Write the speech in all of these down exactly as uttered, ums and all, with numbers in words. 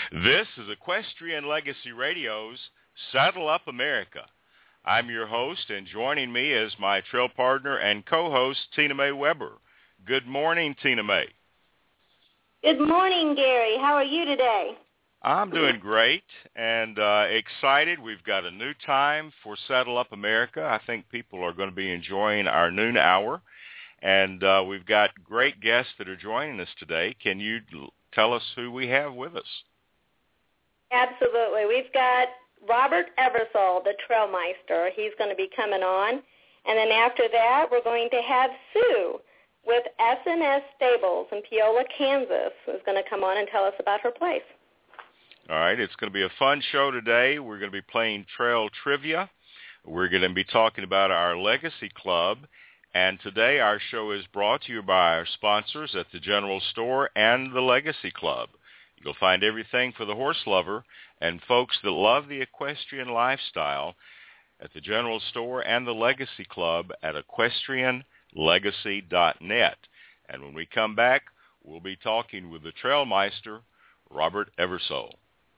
This is Equestrian Legacy Radio's Saddle Up America. I'm your host, and joining me is my trail partner and co-host, Tina Mae Weber. Good morning, Tina Mae. Good morning, Gary. How are you today? I'm doing great and uh, excited. We've got a new time for Saddle Up America. I think people are going to be enjoying our noon hour, and uh, we've got great guests that are joining us today. Can you tell us who we have with us? Absolutely. We've got Robert Eversole, the Trailmeister. He's going to be coming on. And then after that, we're going to have Sue with S and S Stables in Peola, Kansas, who's going to come on and tell us about her place. All right. It's going to be a fun show today. We're going to be playing trail trivia. We're going to be talking about our Legacy Club. And today our show is brought to you by our sponsors at the General Store and the Legacy Club. You'll find everything for the horse lover and folks that love the equestrian lifestyle at the General Store and the Legacy Club at equestrian legacy dot net. And when we come back, we'll be talking with the Trailmeister, Robert Eversole.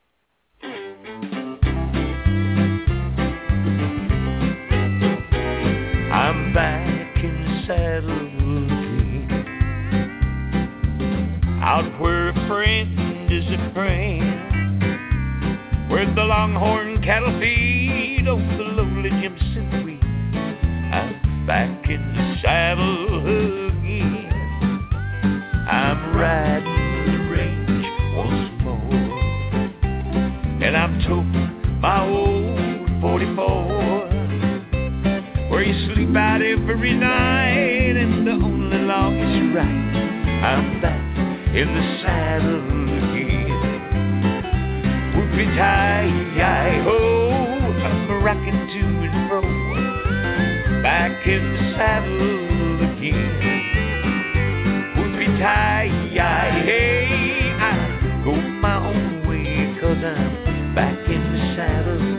I'm back in the saddle again, out where a friend is a friend, where the longhorn cattle feed on the lowly Jimson wheat. I'm back in the saddle again. I'm riding the range once more, and I'm toting my old forty-four, where you sleep out every night, and the only law is right. I'm back in the saddle again. Whoopie-tie-hi-ho, I'm rocking to and fro, back in the saddle again. Whoopie-tie-hi-hey, I go my own way, 'cause I'm back in the saddle again.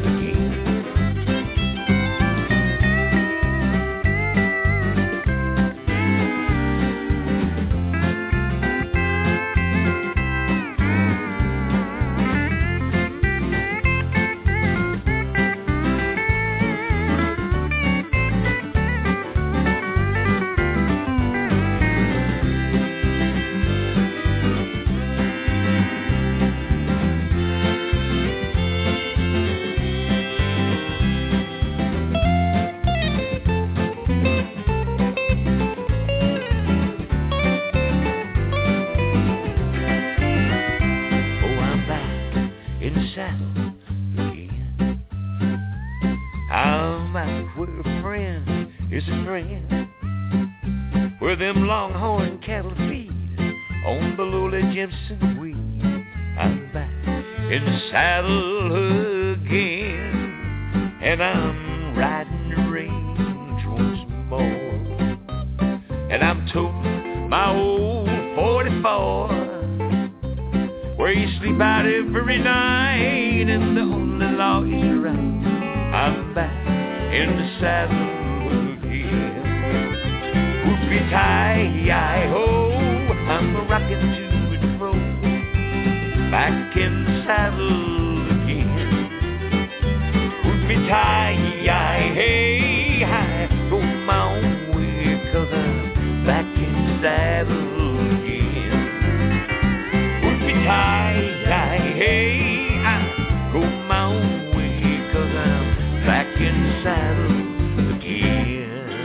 Where them longhorn cattle feed on the lowly Jimson wheat. I'm back in the saddle again, and I'm riding the range once more, and I'm toting my old forty-four, where you sleep out every night, and the only law is right. I'm back in the saddle again. Whoopie-tie-hi-ho, I'm rocking to and fro, back in the saddle again. Whoopie-tie-hi-hey, I go my own way, 'cause I'm back in the saddle again. Whoopie-tie-hi-hey, I go my own way, 'cause I'm back in the saddle again.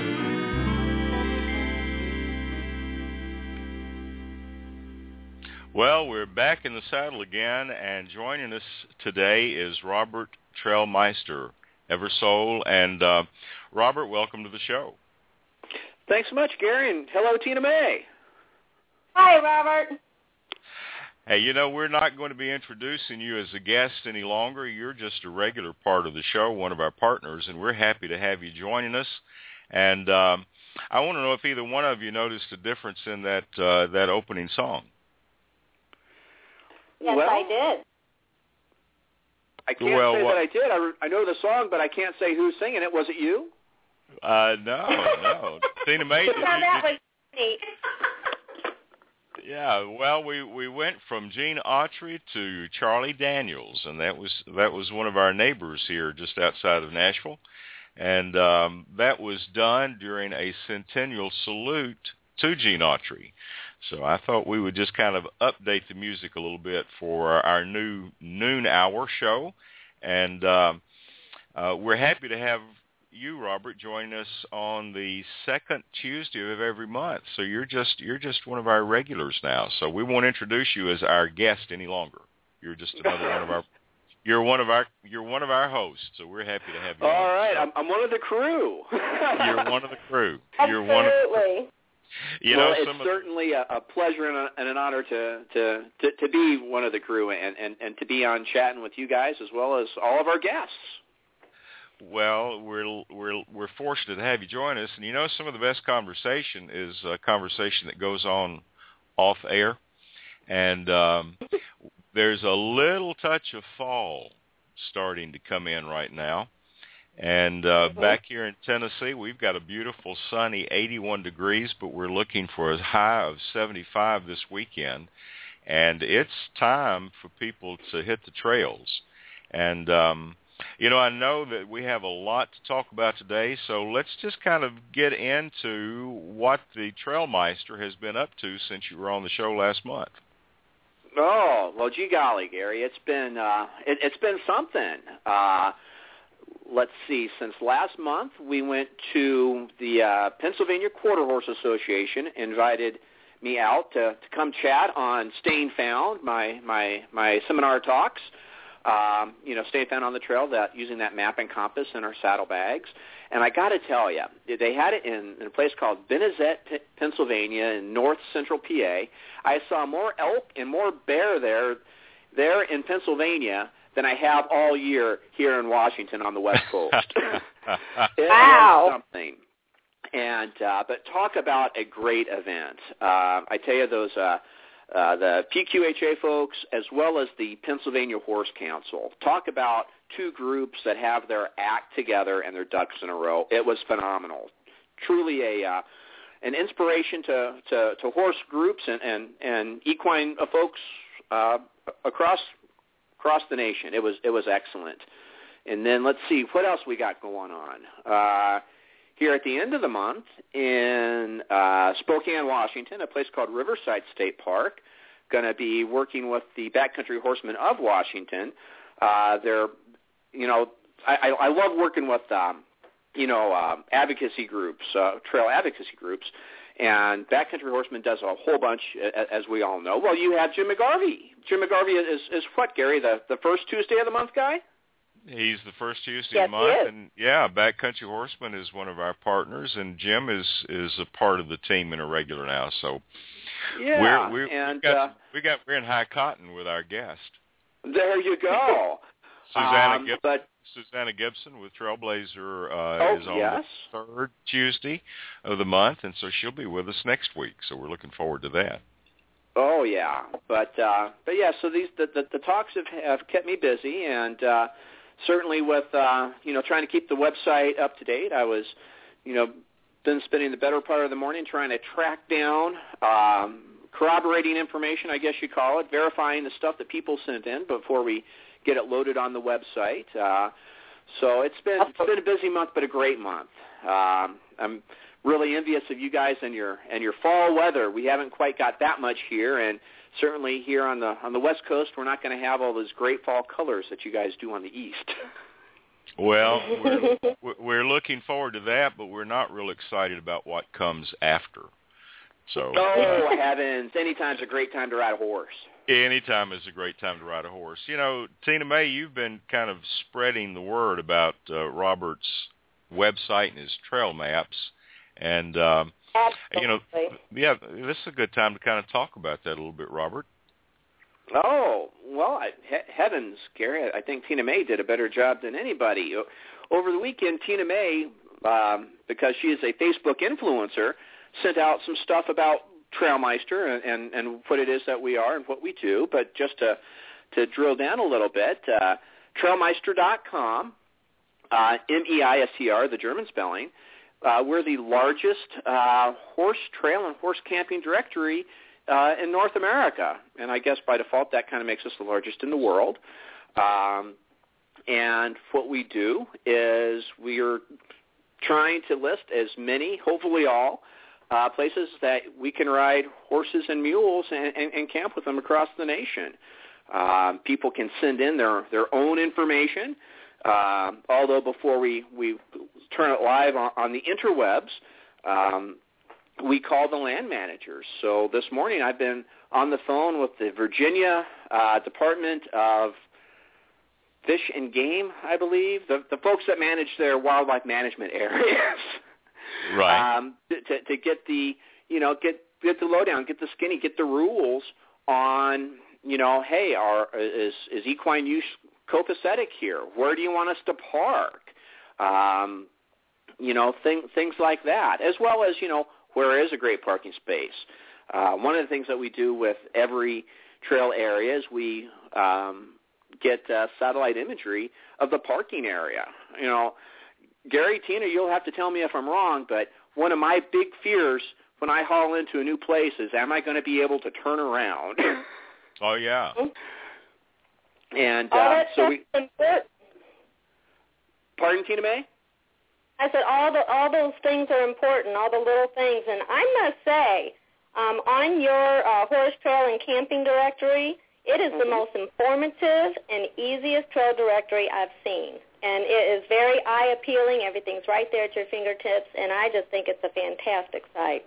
Well, we're back in the saddle again, and joining us today is Robert Trailmeister Eversole. And uh, Robert, welcome to the show. Thanks so much, Gary, and hello, Tina Mae. Hi, Robert. Hey, you know, we're not going to be introducing you as a guest any longer. You're just a regular part of the show, one of our partners, and we're happy to have you joining us. And um, I want to know if either one of you noticed a difference in that uh, that opening song. Yes, well, I did. I can't well, say well, that I did. I, I know the song, but I can't say who's singing it. Was it you? Uh, no, no. Tina Mae, did you, that did, was neat. Yeah, well, we, we went from Gene Autry to Charlie Daniels, and that was that was one of our neighbors here just outside of Nashville, and um, that was done during a centennial salute to Gene Autry. So I thought we would just kind of update the music a little bit for our new noon hour show, and um, uh, we're happy to have you, Robert, join us on the second Tuesday of every month. So you're just you're just one of our regulars now. So we won't introduce you as our guest any longer. You're just another one of our you're one of our you're one of our hosts. So we're happy to have you. All on. right, So I'm, I'm one of the crew. you're one of the crew. You're Absolutely. one of you well, know, it's some certainly a, a pleasure and, a, and an honor to, to, to, to be one of the crew and, and, and to be on chatting with you guys as well as all of our guests. Well, we're we're we're fortunate to have you join us, and you know, some of the best conversation is a conversation that goes on off air, and um, there's a little touch of fall starting to come in right now, and uh, Mm-hmm. back here in Tennessee, we've got a beautiful sunny eighty-one degrees, but we're looking for a high of seventy-five this weekend, and it's time for people to hit the trails, and um, you know, I know that we have a lot to talk about today, so let's just kind of get into what the Trailmeister has been up to since you were on the show last month. Oh, well, gee golly, Gary, it's been uh, it, it's been something. Uh, let's see, since last month we went to the uh, Pennsylvania Quarter Horse Association, invited me out to, to come chat on Staying Found, my my my seminar talks. Um, you know, staying found on the trail, that using that map and compass in our saddlebags. And I got to tell you, they had it in, in a place called Benezet, P- Pennsylvania, in north central P A. I saw more elk and more bear there, there in Pennsylvania than I have all year here in Washington on the West Coast. It Wow. was something. And uh, but talk about a great event. Uh, I tell you, those. Uh, Uh, the P Q H A folks as well as the Pennsylvania Horse Council. Talk about two groups that have their act together and their ducks in a row. It was phenomenal. Truly a uh, an inspiration to, to, to horse groups and, and, and equine uh, folks uh, across across the nation. It was it was excellent. And then let's see what else we got going on. Uh, Here at the end of the month in uh, Spokane, Washington, a place called Riverside State Park, going to be working with the Backcountry Horsemen of Washington. Uh, they're, you know, I, I love working with, um, you know, uh, advocacy groups, uh, trail advocacy groups, and Backcountry Horsemen does a whole bunch, as we all know. Well, you have Jim McGarvey. Jim McGarvey is, is what, Gary, the, the first Tuesday of the month guy? He's the first Tuesday Yes, of the month, he is. and yeah, Backcountry Horseman is one of our partners, and Jim is is a part of the team and a regular now. So Yeah, we're, we're, and we got, uh, we got we're in high cotton with our guest, there you go. Susanna um, Gibson. But Susanna Gibson with Trailblazer uh, Oh, is on yes. the third Tuesday of the month, and so she'll be with us next week. So we're looking forward to that. Oh yeah, but uh, but yeah. So these the, the, the talks have, have kept me busy, and uh, certainly with uh, you know trying to keep the website up to date. I was you know been spending the better part of the morning trying to track down um, corroborating information, I guess you call it, verifying the stuff that people sent in before we get it loaded on the website. Uh, so it's been it's been a busy month, but a great month. Um, I'm really envious of you guys and your and your fall weather. We haven't quite got that much here, and certainly here on the on the West Coast, we're not going to have all those great fall colors that you guys do on the East. Well, we're, we're looking forward to that, but we're not real excited about what comes after. So, oh heavens! Anytime's a great time to ride a horse. Anytime is a great time to ride a horse. You know, Tina May, you've been kind of spreading the word about uh, Robert's website and his trail maps. And, um, you know, yeah, this is a good time to kind of talk about that a little bit, Robert. Oh, well, I, he- heavens, Gary, I think Tina May did a better job than anybody. Over the weekend, Tina May, um, because she is a Facebook influencer, sent out some stuff about Trailmeister and, and, and what it is that we are and what we do. But just to, to drill down a little bit, uh, trailmeister dot com, uh, M E I S T R, the German spelling. Uh, we're the largest uh, horse trail and horse camping directory uh, in North America. And I guess by default that kind of makes us the largest in the world. Um, and what we do is we are trying to list as many, hopefully all, uh, places that we can ride horses and mules and, and, and camp with them across the nation. Um, people can send in their, their own information, uh, although before we, we turn it live on, on the interwebs, um, we call the land managers. So this morning I've been on the phone with the Virginia uh, Department of Fish and Game, I believe, the, the folks that manage their wildlife management areas. Right. Um, to, to get the, you know, get get the lowdown, get the skinny, get the rules on, you know, hey, are, is, is equine use copacetic here? Where do you want us to park? Um, you know, thing, things like that, as well as, you know, where is a great parking space. Uh, one of the things that we do with every trail area is we um, get uh, satellite imagery of the parking area. You know, Gary, Tina, you'll have to tell me if I'm wrong, but one of my big fears when I haul into a new place is, am I going to be able to turn around? Oh, yeah. And all uh, that so stuff we. is important. Pardon, Tina May? I said all the all those things are important, all the little things. And I must say, um, on your uh, horse trail and camping directory, it is mm-hmm. the most informative and easiest trail directory I've seen. And it is very eye-appealing. Everything's right there at your fingertips, and I just think it's a fantastic site.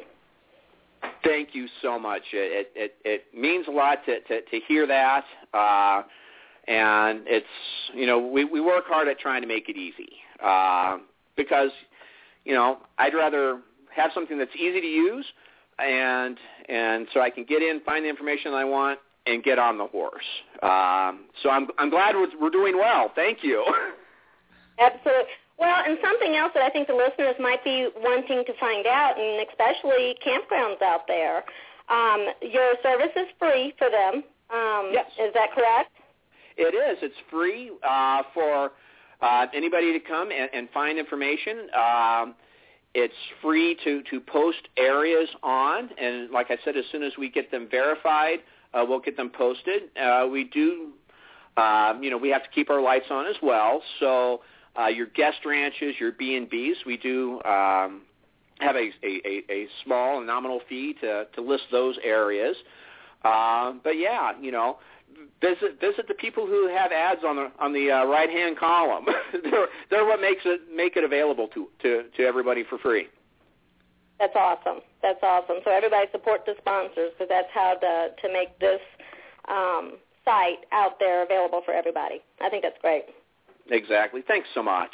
Thank you so much. It it, it means a lot to, to, to hear that, uh, and it's, you know, we, we work hard at trying to make it easy uh, because, you know, I'd rather have something that's easy to use, and and so I can get in, find the information I want, and get on the horse. Um, so I'm I'm glad we're, we're doing well. Thank you. Absolutely. Well, and something else that I think the listeners might be wanting to find out, and especially campgrounds out there, um, your service is free for them. Um, yes. Is that correct? It is. It's free uh, for uh, anybody to come and, and find information. Um, it's free to, to post areas on, and like I said, as soon as we get them verified, uh, we'll get them posted. Uh, we do, uh, you know, we have to keep our lights on as well, so Uh, your guest ranches, your B and Bs, we do um, have a, a, a small and nominal fee to, to list those areas. Uh, but yeah, you know, visit visit the people who have ads on the on the uh, right hand column. they're they're what makes it make it available to, to, to everybody for free. That's awesome. That's awesome. So everybody support the sponsors, because that's how to to make this um, site out there available for everybody. I think that's great. Exactly. Thanks so much.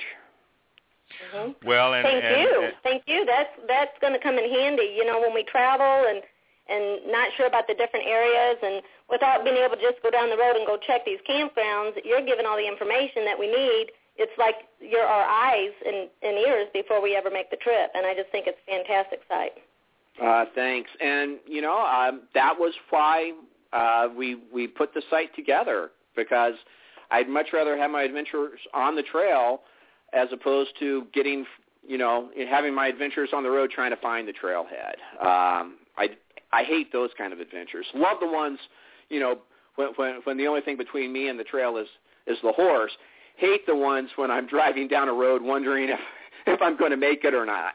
Mm-hmm. Well, and, thank and, you. and, thank you. That's that's going to come in handy. You know, when we travel and and not sure about the different areas, and without being able to just go down the road and go check these campgrounds, you're given all the information that we need. It's like you're our eyes and, and ears before we ever make the trip, and I just think it's a fantastic site. Uh, thanks. And you know, um, that was why uh, we we put the site together, because I'd much rather have my adventures on the trail as opposed to getting, you know, having my adventures on the road trying to find the trailhead. Um, I, I hate those kind of adventures. Love the ones, you know, when, when, when the only thing between me and the trail is, is the horse. Hate the ones when I'm driving down a road wondering if, if I'm going to make it or not.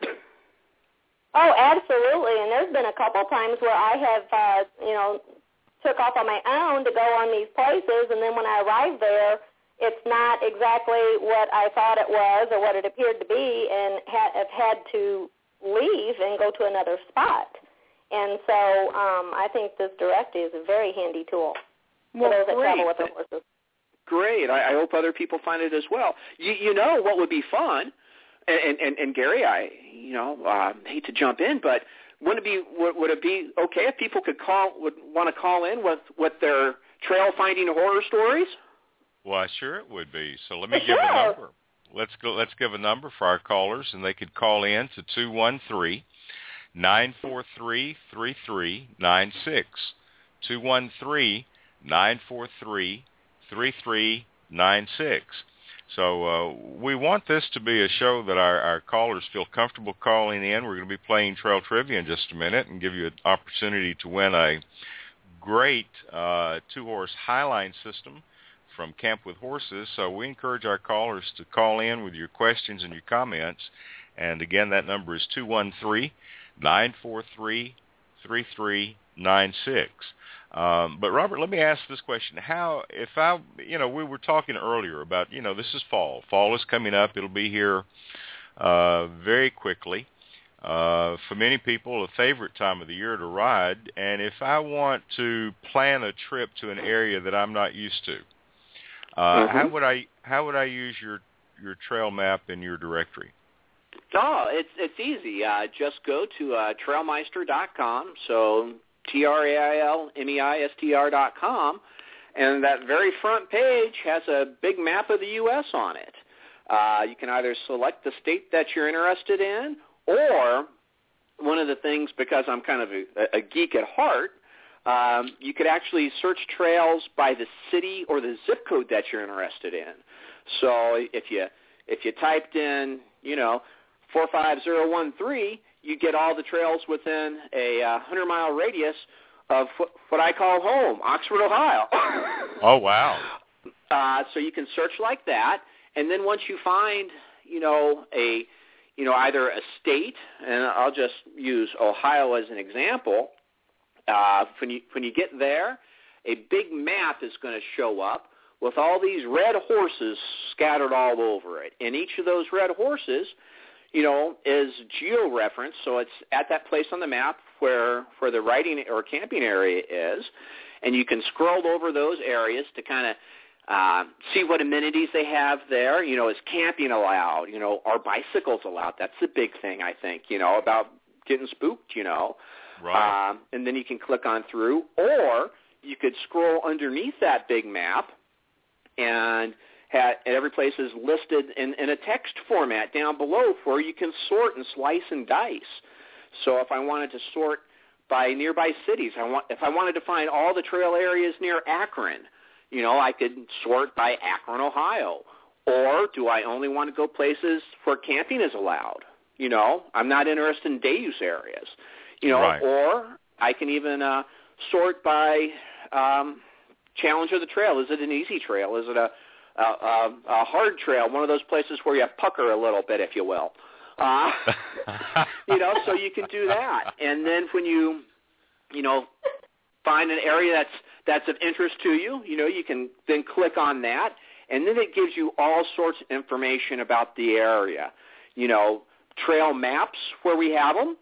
Oh, absolutely. And there's been a couple times where I have, uh, you know, took off on my own to go on these places, and then when I arrive there, it's not exactly what I thought it was or what it appeared to be, and ha- have had to leave and go to another spot. And so um, I think this Directy is a very handy tool well, for those that great. travel with their horses. Great. I, I hope other people find it as well. You, you know what would be fun, and, and, and Gary, I you know uh, hate to jump in, but Wouldn't it be would, would it be okay if people could call would want to call in with, with their trail finding horror stories? Well, sure it would be. So let me sure. give a number. Let's go. Let's give a number for our callers, and they could call in to two one three, nine four three, three three nine six. two one three, nine four three, three three nine six. So uh, we want this to be a show that our, our callers feel comfortable calling in. We're going to be playing Trail Trivia in just a minute and give you an opportunity to win a great uh, two-horse Highline system from Camp with Horses. So we encourage our callers to call in with your questions and your comments. And again, that number is two one three, nine four three, three three nine six. Um, but Robert, let me ask this question: How, if I, you know, we were talking earlier about, you know, this is fall. Fall is coming up. It'll be here uh, very quickly. Uh, for many people, a favorite time of the year to ride. And if I want to plan a trip to an area that I'm not used to, uh, mm-hmm. how would I how would I use your your trail map in your directory? Oh, it's it's easy. Uh, just go to uh, trailmeister dot com. So T R A I L M E I S T R dot com, and that very front page has a big map of the U S on it. Uh, you can either select the state that you're interested in, or one of the things, because I'm kind of a, a geek at heart, um, you could actually search trails by the city or the zip code that you're interested in. So if you if you typed in, you know, four five zero one three, you get all the trails within a uh, hundred-mile radius of what I call home, Oxford, Ohio. Oh, wow. Uh, so you can search like that, and then once you find, you know, a, you know, either a state, and I'll just use Ohio as an example, uh, when you when you get there, a big map is going to show up with all these red horses scattered all over it, and each of those red horses, you know, is geo-referenced, so it's at that place on the map where where the riding or camping area is, and you can scroll over those areas to kind of uh, see what amenities they have there. You know, is camping allowed? You know, are bicycles allowed? That's the big thing, I think, you know, about getting spooked, you know. Right. Um, and then you can click on through, or you could scroll underneath that big map, and and every place is listed in, in a text format down below where you can sort and slice and dice. So if I wanted to sort by nearby cities, I want if I wanted to find all the trail areas near Akron, you know, I could sort by Akron, Ohio. Or do I only want to go places where camping is allowed? You know, I'm not interested in day use areas. You know, right. Or I can even uh, sort by um, challenge of the trail. Is it an easy trail? Is it a Uh, uh, a hard trail, one of those places where you pucker a little bit, if you will. Uh, you know, so you can do that. And then when you, you know, find an area that's that's of interest to you, you know, you can then click on that, and then it gives you all sorts of information about the area. You know, trail maps where we have them.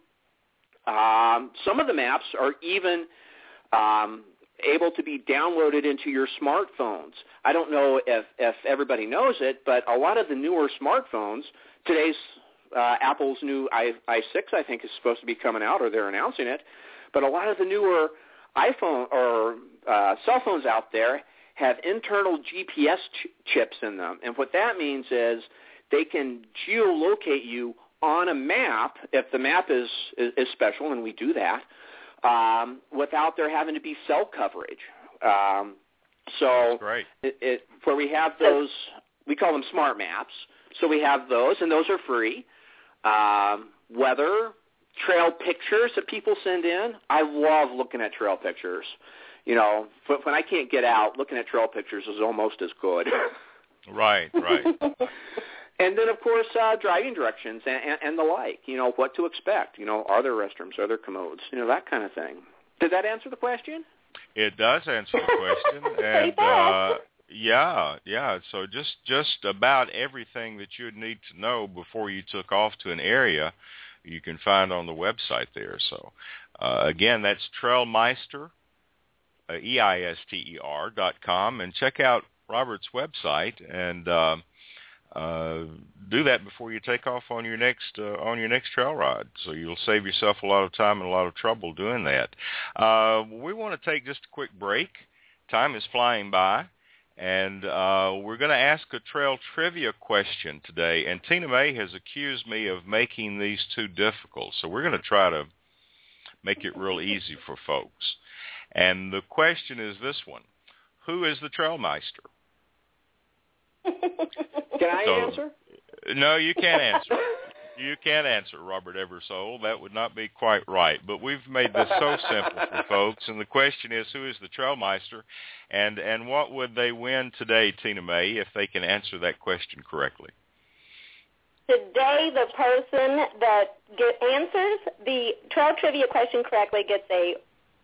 Um, some of the maps are even um, able to be downloaded into your smartphones. I don't know if, if everybody knows it, but a lot of the newer smartphones, today's uh, Apple's new i, i6, I think, is supposed to be coming out, or they're announcing it, but a lot of the newer iPhone or uh, cell phones out there have internal G P S ch- chips in them, and what that means is they can geolocate you on a map, if the map is, is, is special, and we do that, Um, without there having to be cell coverage. Um, so it, it, where we have those, we call them smart maps. So we have those, and those are free. Um, weather, trail pictures that people send in. I love looking at trail pictures. You know, when I can't get out, looking at trail pictures is almost as good. Right, right. And then, of course, uh, driving directions and, and, and the like, you know, what to expect. You know, are there restrooms? Are there commodes? You know, that kind of thing. Did that answer the question? It does answer the question. And, uh, yeah, yeah. So just, just about everything that you would need to know before you took off to an area, you can find on the website there. So, uh, again, that's Trailmeister, uh, E I S T E R dot com, and check out Robert's website and uh, uh, do that before you take off on your next uh, on your next trail ride. So you'll save yourself a lot of time and a lot of trouble doing that. Uh, we want to take just a quick break. Time is flying by, and uh, we're going to ask a trail trivia question today. And Tina May has accused me of making these too difficult, so we're going to try to make it real easy for folks. And the question is this one: who is the Trailmeister? Can I so, answer? No, you can't answer. You can't answer, Robert Eversole. That would not be quite right. But we've made this so simple for folks. And the question is, who is the Trailmeister? And and what would they win today, Tina May, if they can answer that question correctly? Today, the person that get, answers the trail trivia question correctly gets a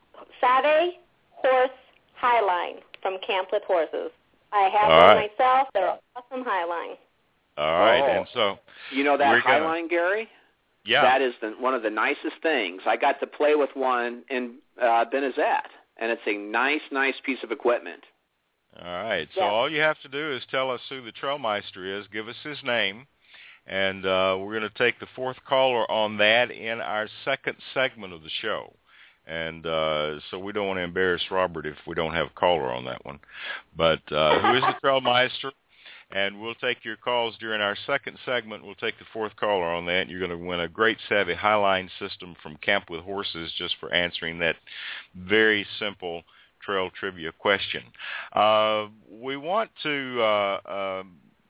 Save Horse Highline from Camp with Horses. I have All one right. myself. They're an awesome Highline. All right, Oh. and so You know that gonna, Highline, Gary? Yeah. That is the, one of the nicest things. I got to play with one in uh, Benazet, and it's a nice, nice piece of equipment. All right, so Yeah. all you have to do is tell us who the Trailmeister is, give us his name, and uh, we're going to take the fourth caller on that in our second segment of the show. And uh, so we don't want to embarrass Robert if we don't have a caller on that one. But uh, who is the Trailmeister? And we'll take your calls during our second segment. We'll take the fourth caller on that. And you're going to win a great Savvy Highline system from Camp with Horses just for answering that very simple trail trivia question. Uh, we want to uh, uh,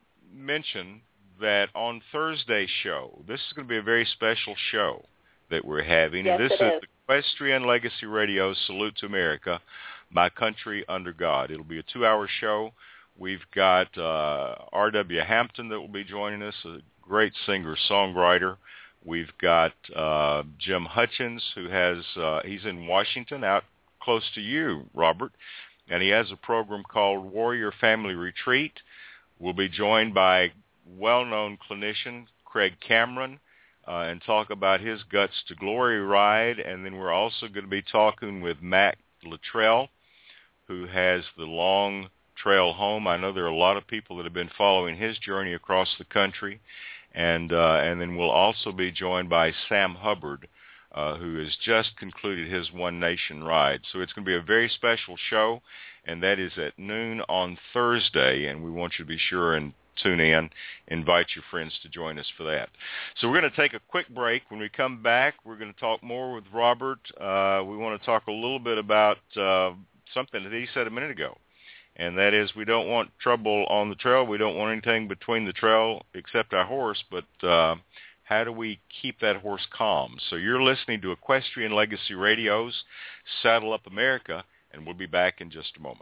mention that on Thursday's show, this is going to be a very special show that we're having. Yes, this it is is. the Equestrian Legacy Radio Salute to America, My Country Under God. It'll be a two-hour show. We've got uh, R W Hampton that will be joining us, a great singer-songwriter. We've got uh, Jim Hutchins, who has, uh, he's in Washington, out close to you, Robert, and he has a program called Warrior Family Retreat. We'll be joined by well-known clinician Craig Cameron uh, and talk about his Guts to Glory ride, and then we're also going to be talking with Matt Luttrell, who has the Long Trail Home. I know there are a lot of people that have been following his journey across the country, and uh, and then we'll also be joined by Sam Hubbard, uh, who has just concluded his One Nation ride. So it's going to be a very special show, and that is at noon on Thursday, and we want you to be sure and tune in, invite your friends to join us for that. So we're going to take a quick break. When we come back, we're going to talk more with Robert. Uh, we want to talk a little bit about uh, something that he said a minute ago, and that is we don't want trouble on the trail. We don't want anything between the trail except our horse, but uh, how do we keep that horse calm? So you're listening to Equestrian Legacy Radio's Saddle Up America, and we'll be back in just a moment.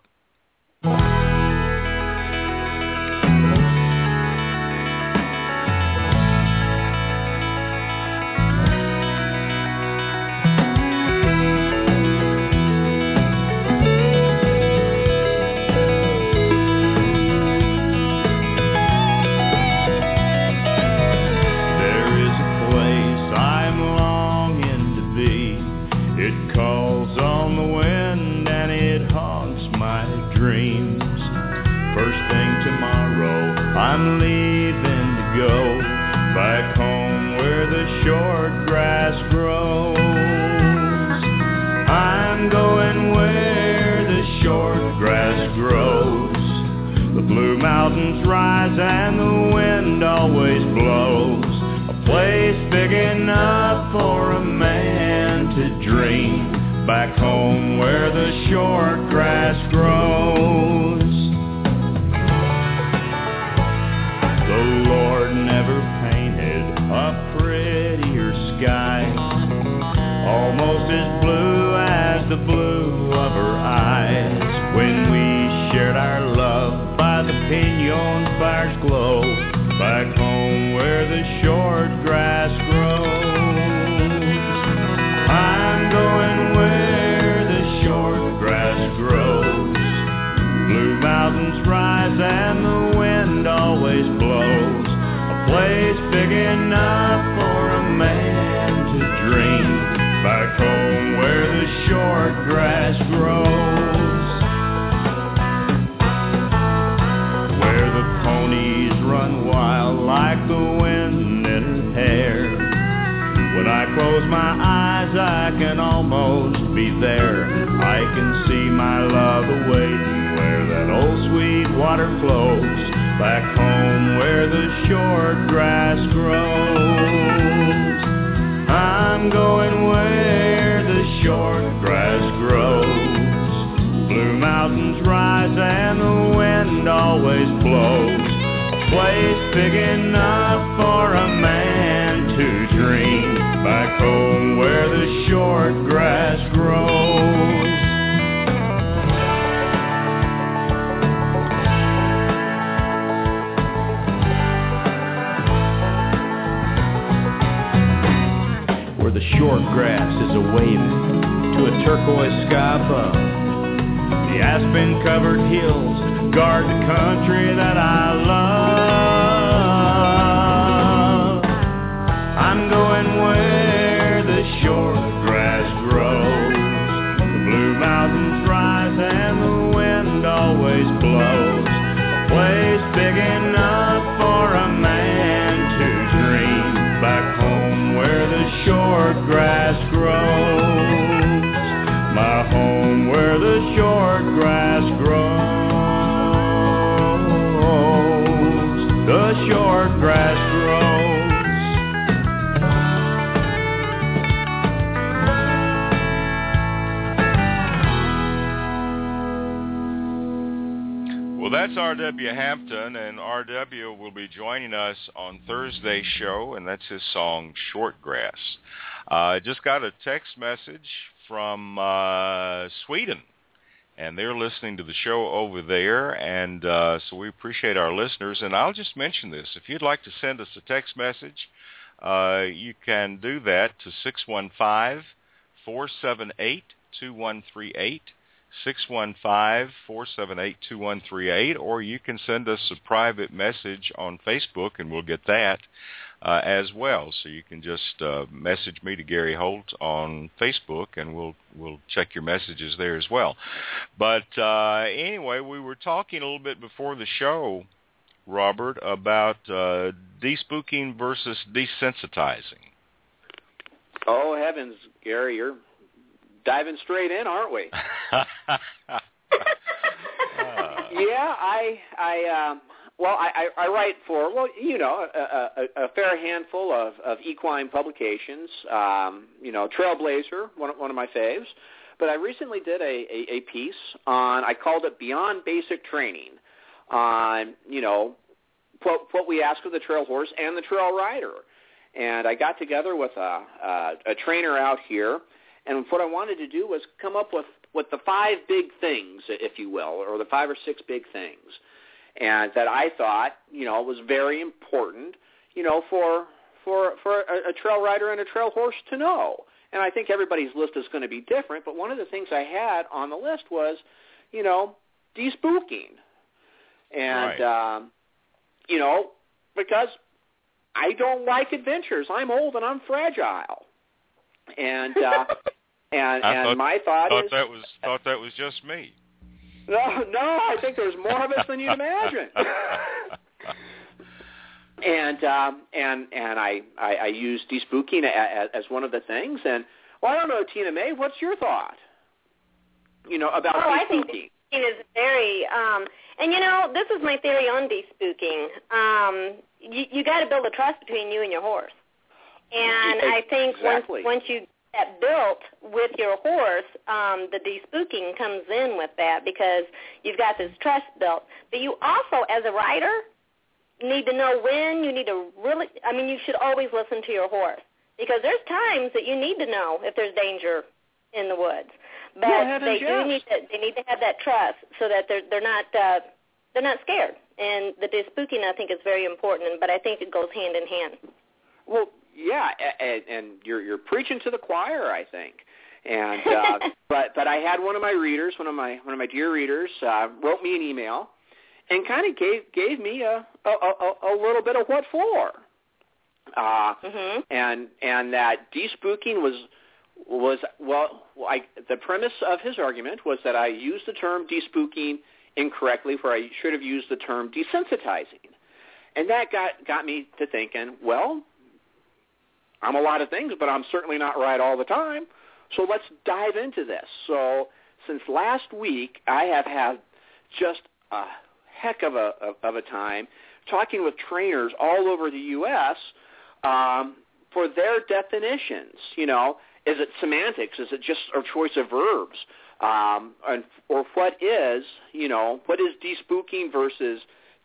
I'm leaving to go back home where the short grass grows. I'm going where the short grass grows. The blue mountains rise and the wind always blows. A place big enough for a man to dream. Back home where the short grass grows. The Lord never painted a prettier sky, almost as blue as the blue of her eyes. When we shared our love by the pinon fire's glow, back home where the short grass grows. I'm going where the short grass grows. Blue mountains rise and the wind always blows. A place big enough for a man to dream. Back home where the short grass grows. Where the ponies run wild like the wind in her hair. When I close my eyes I can almost be there. I can see my love awaiting where that old sweet water flows. Back home where the short grass grows. I'm going where the short grass grows. Blue mountains rise and the wind always blows. place big enough for a man to dream, back home where the short grass grows. Where the short grass is a-waving to a turquoise sky above. The aspen-covered hills guard the country that I love. I'm going where the short grass grows. The blue mountains rise and the wind always blows. A place big enough for a man to dream, back home where the short grass grows. My home where the short grass grows. The short grass grows. Well, that's R W Hampton, and R W will be joining us on Thursday's show, and that's his song, Short Grass. I uh, just got a text message from uh, Sweden, and they're listening to the show over there, and uh, so we appreciate our listeners. And I'll just mention this. If you'd like to send us a text message, uh, you can do that to six one five, four seven eight, two one three eight, six one five, four seven eight, two one three eight, or you can send us a private message on Facebook, and we'll get that uh, as well. So you can just uh, message me to Gary Holt on Facebook, and we'll we'll check your messages there as well. But uh, anyway, we were talking a little bit before the show, Robert, about uh, despooking versus desensitizing. Oh, heavens, Gary, you're diving straight in, aren't we? uh. Yeah, I, I, um, well, I, I, I write for, well, you know, a, a, a fair handful of, of equine publications. Um, you know, Trailblazer, one of, one of my faves. But I recently did a, a, a piece on, I called it Beyond Basic Training, on, you know, what, what we ask of the trail horse and the trail rider. And I got together with a, a, a trainer out here, and what I wanted to do was come up with, with the five big things, if you will, or the five or six big things, and that I thought, you know, was very important, you know, for for for a, a trail rider and a trail horse to know. And I think everybody's list is going to be different, but one of the things I had on the list was, you know, despooking. And, right. um, you know, because I don't like adventures. I'm old and I'm fragile. And uh, and I and thought, my thought, thought is that was thought that was just me. No, no, I think there's more of us than you'd imagine. and um, and and I, I, I use despooking as, as one of the things. And well, I don't know, Tina May, what's your thought? You know, about oh, despooking? I think it is very. Um, and you know, this is my theory on despooking. Um, you you got to build a trust between you and your horse. And I think exactly. once once you get that built with your horse, um, the despooking comes in with that because you've got this trust built. But you also, as a rider, need to know when you need to really, I mean, you should always listen to your horse because there's times that you need to know if there's danger in the woods. But yeah, they yes. do need to, they need to have that trust so that they're, they're not, uh, they're not scared. And the despooking, I think, is very important, but I think it goes hand in hand. Well, yeah, and, and you're you're preaching to the choir, I think. And uh, but but I had one of my readers, one of my one of my dear readers, uh, wrote me an email, and kind of gave gave me a a, a a little bit of what for. Uh, mm-hmm. And and that despooking was was well, I, the premise of his argument was that I used the term despooking incorrectly, where I should have used the term desensitizing, and that got got me to thinking, well, I'm a lot of things, but I'm certainly not right all the time. So let's dive into this. So since last week, I have had just a heck of a of a time talking with trainers all over the U S um, for their definitions. You know, is it semantics? Is it just a choice of verbs? Um, and, or what is, you know, what is despooking versus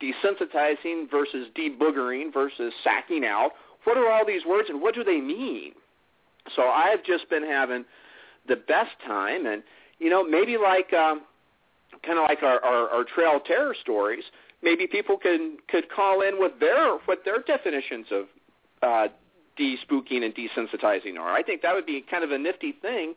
desensitizing versus deboogering versus sacking out. What are all these words, and what do they mean? So I've just been having the best time, and, you know, maybe like um, kind of like our, our, our trail terror stories, maybe people can could call in with their what their definitions of uh, de-spooking and desensitizing are. I think that would be kind of a nifty thing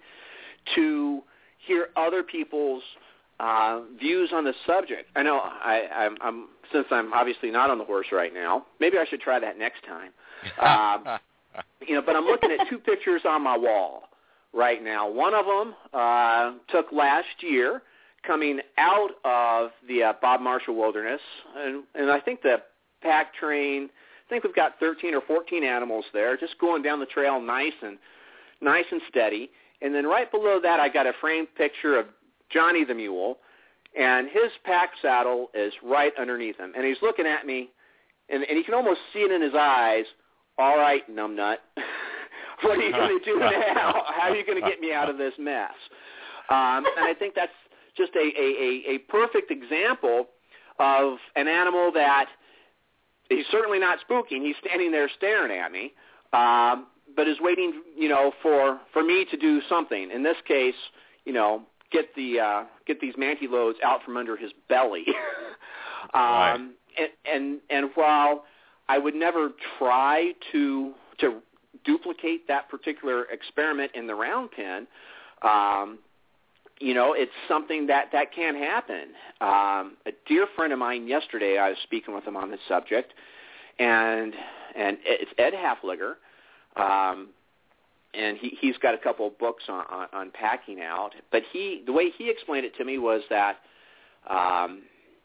to hear other people's uh, views on the subject. I know I, I'm, I'm since I'm obviously not on the horse right now, maybe I should try that next time. Um, you know, but I'm looking at two pictures on my wall right now. One of them uh, took last year, coming out of the uh, Bob Marshall Wilderness, and, and I think the pack train. I think we've got thirteen or fourteen animals there, just going down the trail, nice and nice and steady. And then right below that, I got a framed picture of Johnny the mule, and his pack saddle is right underneath him, and he's looking at me, and, and you can almost see it in his eyes. All right, numbnut, what are you going to do now? How are you going to get me out of this mess? Um, and I think that's just a, a, a, a perfect example of an animal that he's certainly not spooking. He's standing there staring at me, um, but is waiting, you know, for, for me to do something. In this case, you know, get the uh, get these mantilodes out from under his belly. um, right. and, and and while I would never try to to duplicate that particular experiment in the round pen, um, you know, it's something that, that can happen. Um, a dear friend of mine yesterday, I was speaking with him on this subject, and and it's Ed Hafliger, um, and he, he's got a couple of books on, on, on packing out. But he, the way he explained it to me was that um,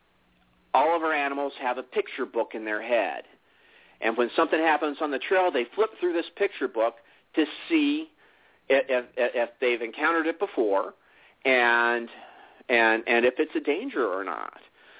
all of our animals have a picture book in their head. And when something happens on the trail, they flip through this picture book to see if, if, if they've encountered it before, and and and if it's a danger or not.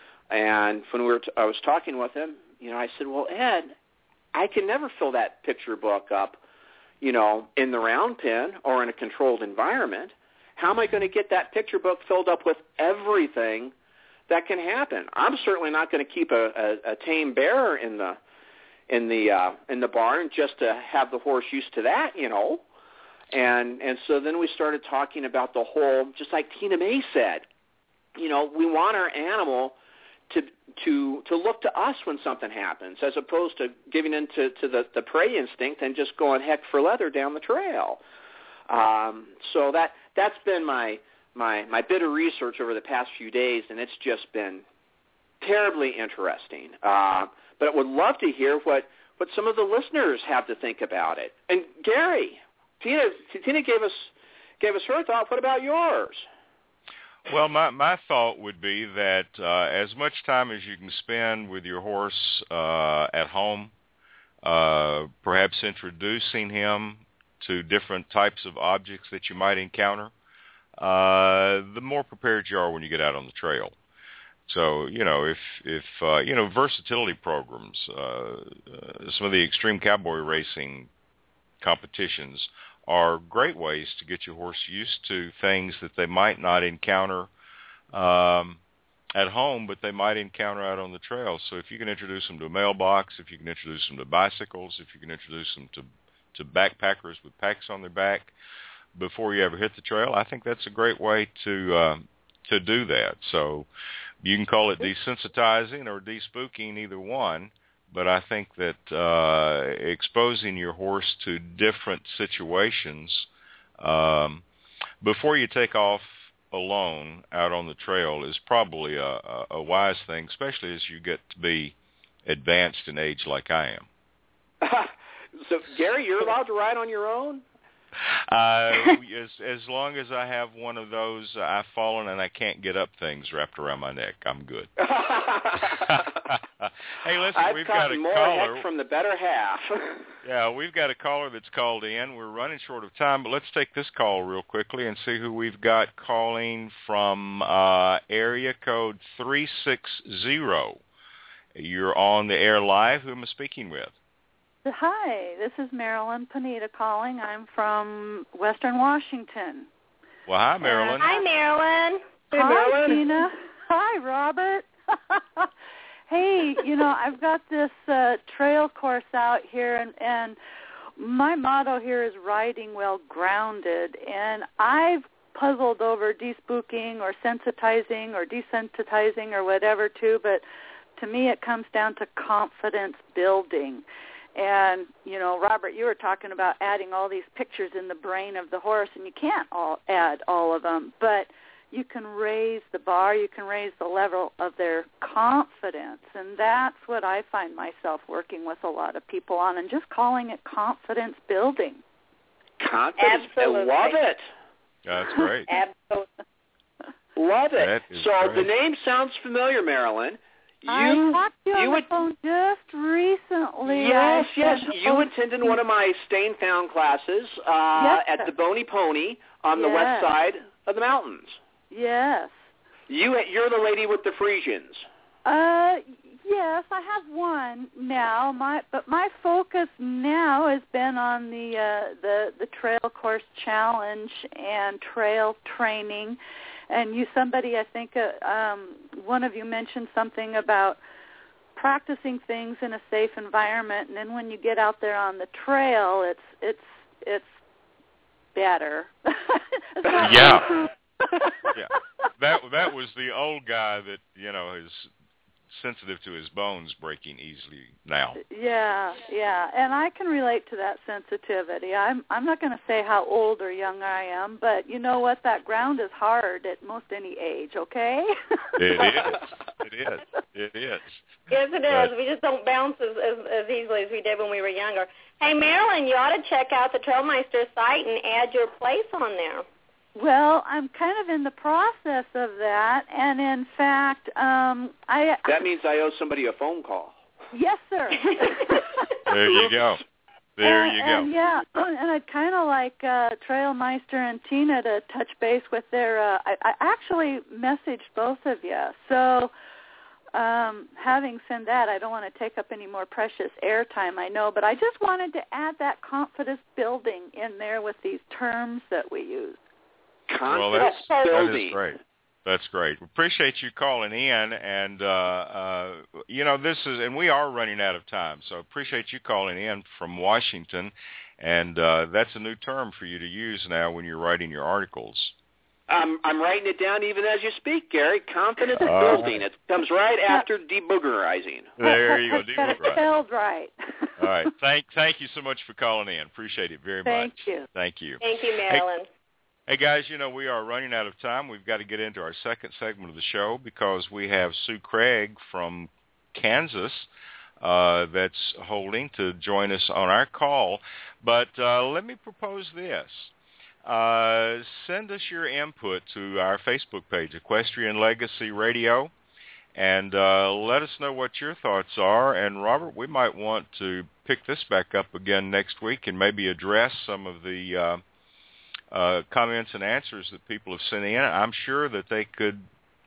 And when we were t- I was talking with him, you know, I said, well, Ed, I can never fill that picture book up, you know, in the round pen or in a controlled environment. How am I going to get that picture book filled up with everything that can happen? I'm certainly not going to keep a, a, a tame bear in the in the uh, in the barn just to have the horse used to that, you know. And and so then we started talking about the whole, just like Tina May said, you know, we want our animal to to to look to us when something happens, as opposed to giving in to, to the, the prey instinct and just going heck for leather down the trail. Um, so that that's been my my my bit of research over the past few days, and it's just been terribly interesting. Uh, but I would love to hear what, what some of the listeners have to think about it. And Gary, Tina, Tina gave us gave us her thought. What about yours? Well, my, my thought would be that uh, as much time as you can spend with your horse uh, at home, uh, perhaps introducing him to different types of objects that you might encounter, uh, the more prepared you are when you get out on the trail. So, you know, if, if uh, you know, versatility programs, uh, uh, some of the extreme cowboy racing competitions are great ways to get your horse used to things that they might not encounter um, at home, but they might encounter out on the trail. So if you can introduce them to a mailbox, if you can introduce them to bicycles, if you can introduce them to, to backpackers with packs on their back before you ever hit the trail, I think that's a great way to uh, to do that. So you can call it desensitizing or despooking, either one. But I think that uh, exposing your horse to different situations um, before you take off alone out on the trail is probably a, a, a wise thing, especially as you get to be advanced in age like I am. So, Gary, you're allowed to ride on your own? Uh, as as long as I have one of those uh, I've fallen and I can't get up things wrapped around my neck, I'm good. Hey, listen, I've we've got a more caller heck from the better half. Yeah, we've got a caller that's called in. We're running short of time, but let's take this call real quickly and see who we've got calling from uh, area code three six zero. You're on the air live. Who am I speaking with? Hi, this is Marilyn Panetta calling. I'm from Western Washington. Well, hi, Marilyn. Hi, Marilyn. Hey, Hi, Marilyn. Tina. Hi, Robert. hey, you know, I've got this uh, trail course out here, and, and my motto here is riding well grounded, and I've puzzled over despooking or sensitizing or desensitizing or whatever too, but to me it comes down to confidence building. And, you know, Robert, you were talking about adding all these pictures in the brain of the horse, and you can't all add all of them, but you can raise the bar, you can raise the level of their confidence, and that's what I find myself working with a lot of people on, and just calling it confidence building. Confidence, Absolutely. I love it. That's great. Absolutely. Love it. That is So great. the name sounds familiar, Marilyn. You, I talked to you, you on would, the phone just recently. Yes, I yes. said, You oh, attended one of my stay and found classes uh, Yes, at sir. the Boney Pony on the west Yes. side of the mountains. Yes. You, you're the lady with the Frisians. Uh, yes, I have one now. My but my focus now has been on the uh, the the trail course challenge and trail training. And you, somebody, I think, uh, um, one of you mentioned something about practicing things in a safe environment, and then when you get out there on the trail, it's it's it's better. It's not Yeah. foolproof. Yeah, that that was the old guy that, you know, is sensitive to his bones breaking easily now. Yeah, yeah, and I can relate to that sensitivity. I'm I'm not going to say how old or young I am, but you know what? That ground is hard at most any age. Okay. It is. It is. It is. Yes, it But- is. We just don't bounce as, as, as easily as we did when we were younger. Hey, Marilyn, you ought to check out the Trailmeister site and add your place on there. Well, I'm kind of in the process of that, and in fact, um, I That means I owe somebody a phone call. yes, sir. There you go. There and, you go. And yeah, and I'd kind of like uh, Trailmeister and Tina to touch base with their. Uh, I, I actually messaged both of you, so. Um, having said that, I don't want to take up any more precious airtime, I know, but I just wanted to add that confidence building in there with these terms that we use. Well, Confidence that's, that building. is great. That's great. Appreciate you calling in, and uh, uh, you know this is, and we are running out of time, so appreciate you calling in from Washington, and uh, that's a new term for you to use now when you're writing your articles. I'm, I'm writing it down even as you speak, Gary. Confidence All building. right. It comes right after deboogerizing. There you go. Got it Deal right. spelled right. All right. Thank, thank you so much for calling in. Appreciate it very Thank much. you. Thank you. Thank you, Marilyn. Hey, guys, you know, we are running out of time. We've got to get into our second segment of the show because we have Sue Craig from Kansas uh, that's holding to join us on our call. But uh, let me propose this. Uh, send us your input to our Facebook page, Equestrian Legacy Radio, and uh, let us know what your thoughts are. And, Robert, we might want to pick this back up again next week and maybe address some of the uh, uh, comments and answers that people have sent in. I'm sure that they could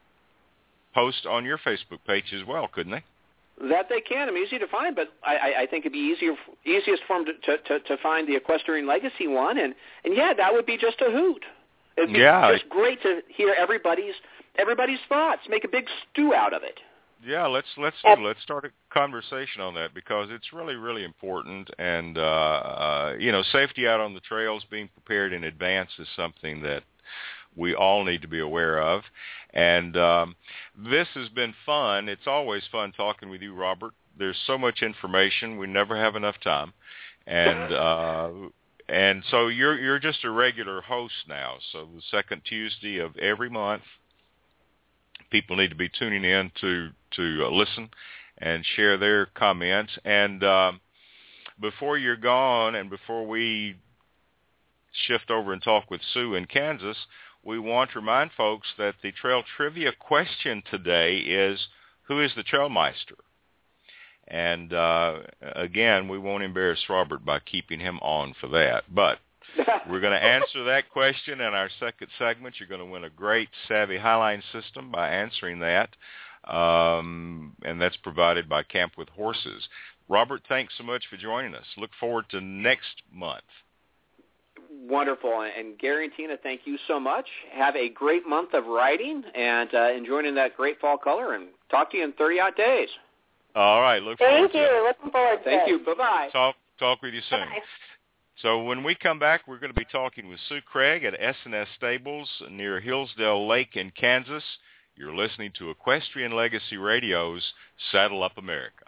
post on your Facebook page as well, couldn't they? That they can. I'm easy to find, but I, I, I think it'd be easier, easiest for them to, to, to find the Equestrian Legacy one, and, and yeah, that would be just a hoot. It'd be Yeah. just great to hear everybody's everybody's thoughts. Make a big stew out of it. Yeah, let's let's do, let's start a conversation on that because it's really really important, and uh, uh, you know, safety out on the trails, being prepared in advance is something that we all need to be aware of. And um, this has been fun. It's always fun talking with you, Robert. There's so much information. We never have enough time. And uh, and so you're you're just a regular host now. So the second Tuesday of every month, people need to be tuning in to, to uh, listen and share their comments. And um, before you're gone and before we shift over and talk with Sue in Kansas, we want to remind folks that the trail trivia question today is, who is the Trailmeister? And uh, again, we won't embarrass Robert by keeping him on for that. But we're going to answer that question in our second segment. You're going to win a great Savvy Highline system by answering that. Um, and that's provided by Camp with Horses. Robert, thanks so much for joining us. Look forward to next month. Wonderful. And Gary and Tina, thank you so much. Have a great month of riding and uh, enjoying that great fall color, and talk to you in thirty odd days. All right. Look Thank forward you. to it. Looking forward to Thank it. you. Bye-bye. Talk, talk with you soon. Bye. So when we come back, we're going to be talking with Sue Craig at S and S Stables near Hillsdale Lake in Kansas. You're listening to Equestrian Legacy Radio's Saddle Up America.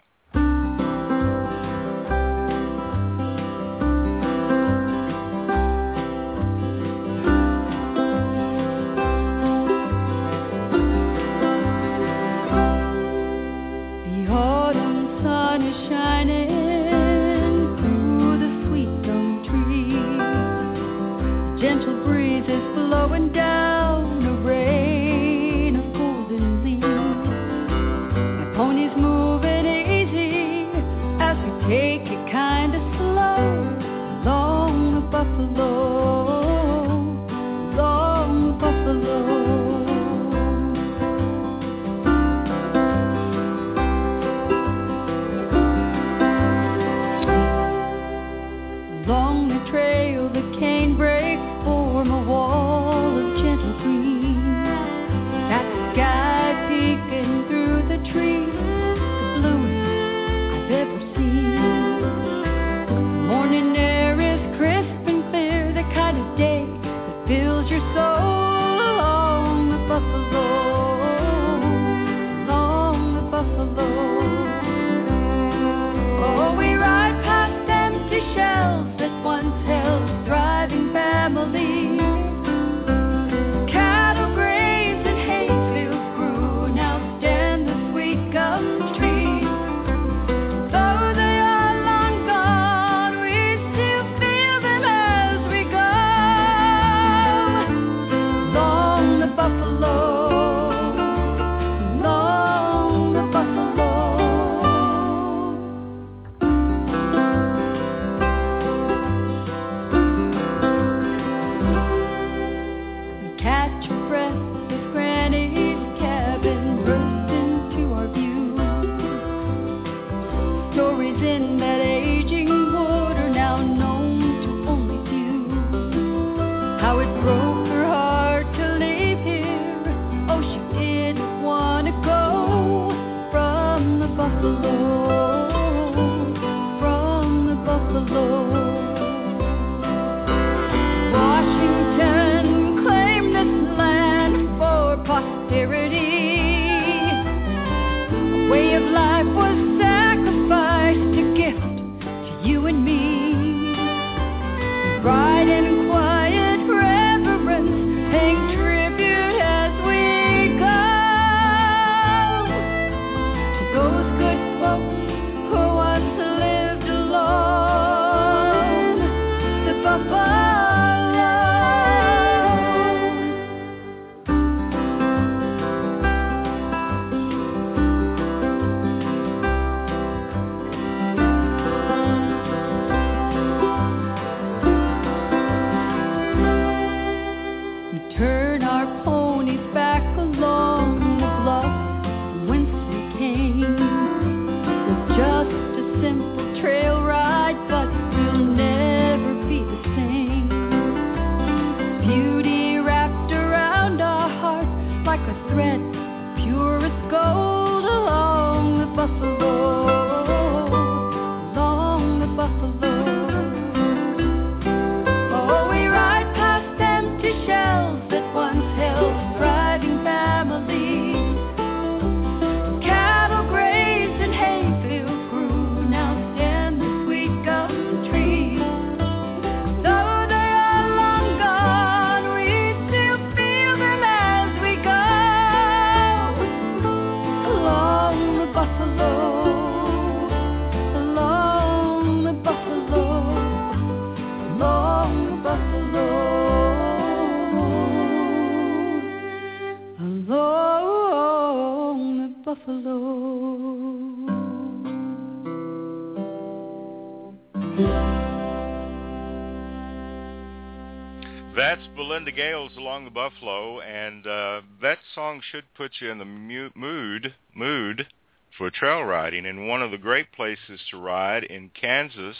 That's Belinda Gales Along the Buffalo, and uh, that song should put you in the mu- mood mood for trail riding. And one of the great places to ride in Kansas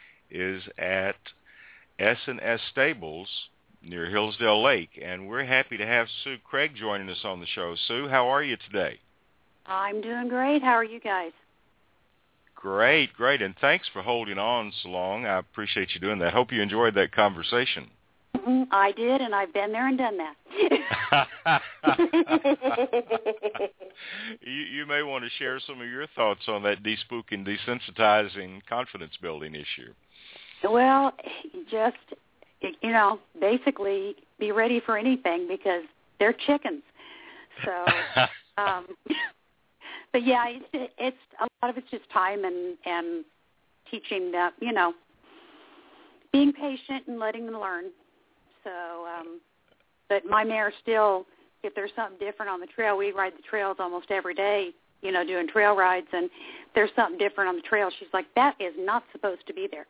is at S and S Stables near Hillsdale Lake. And we're happy to have Sue Craig joining us on the show. Sue, how are you today? I'm doing great. How are you guys? Great, great, and thanks for holding on so long. I appreciate you doing that. Hope you enjoyed that conversation. Mm-hmm. I did, and I've been there and done that. you, you may want to share some of your thoughts on that despooking, desensitizing, confidence-building issue. Well, just, you know, basically be ready for anything because they're chickens. So, um, but yeah, it's, it's a lot of it's just time and, and teaching them, you know, being patient and letting them learn. So, um, but my mare still, if there's something different on the trail, we ride the trails almost every day, you know, doing trail rides, and there's something different on the trail. She's like, that is not supposed to be there.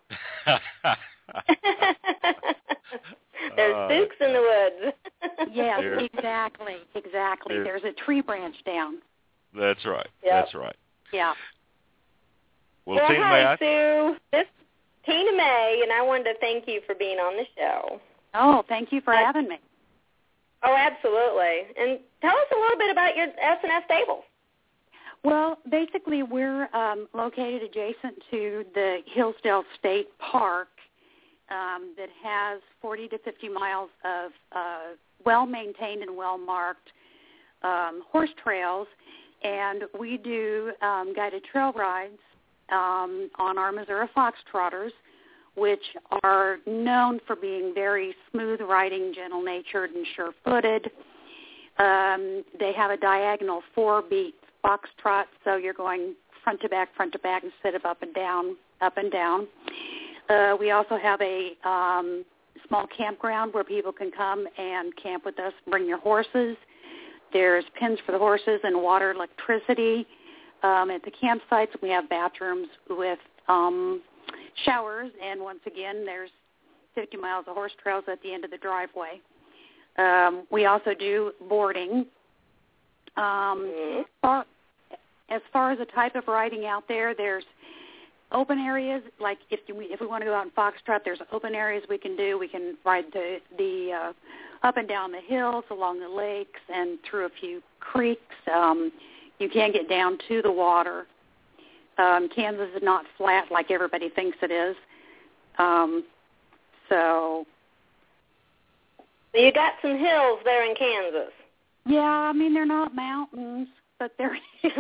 There's uh, spooks in the woods. Yes, Here. exactly, exactly. Here. There's a tree branch down. That's right. Yep. That's right. Yeah. Well, Well, Tina, hi, may I? Sue. This is Tina May, and I wanted to thank you for being on the show. Oh, thank you for I- having me. Oh, absolutely. And tell us a little bit about your S and S stables. Well, basically, we're um, located adjacent to the Hillsdale State Park um, that has forty to fifty miles of uh, well-maintained and well-marked um, horse trails, and we do um, guided trail rides um, on our Missouri Foxtrotters, which are known for being very smooth riding, gentle-natured, and sure-footed. Um, they have a diagonal four-beat foxtrot, so you're going front to back, front to back instead of up and down, up and down. Uh, we also have a um, small campground where people can come and camp with us, bring your horses. There's pens for the horses and water, electricity. Um, at the campsites, we have bathrooms with um, showers, and once again, there's fifty miles of horse trails at the end of the driveway. Um, we also do boarding. Um, Mm-hmm. far, as far as the type of riding out there, there's open areas. Like if we if we want to go out in Foxtrot, there's open areas we can do. We can ride the the uh, up and down the hills, along the lakes, and through a few creeks. Um, you can get down to the water. Um, Kansas is not flat like everybody thinks it is. Um, so. So you got some hills there in Kansas. Yeah, I mean, they're not mountains, but they're...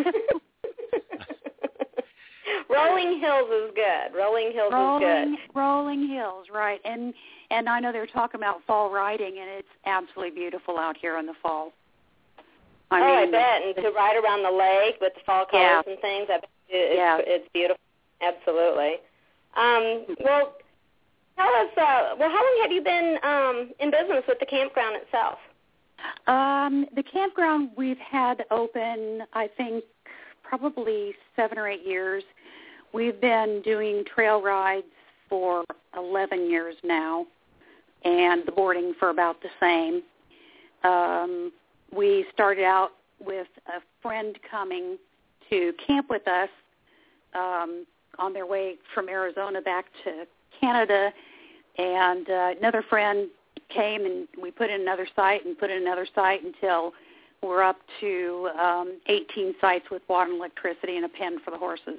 Rolling Hills is good. Rolling Hills rolling, is good. Rolling Hills, right. And and I know they're talking about fall riding, and it's absolutely beautiful out here in the fall. I oh, mean, I bet. And to ride around the lake with the fall colors Yeah. and things, I bet it's, Yeah. it's beautiful. Absolutely. Um, well, tell us, uh, well, how long have you been um, in business with the campground itself? Um, the campground we've had open, I think, probably seven or eight years. We've been doing trail rides for eleven years now, and the boarding for about the same. Um, we started out with a friend coming to camp with us um, on their way from Arizona back to Canada, and uh, another friend came and we put in another site and put in another site until we're up to um, eighteen sites with water and electricity and a pen for the horses.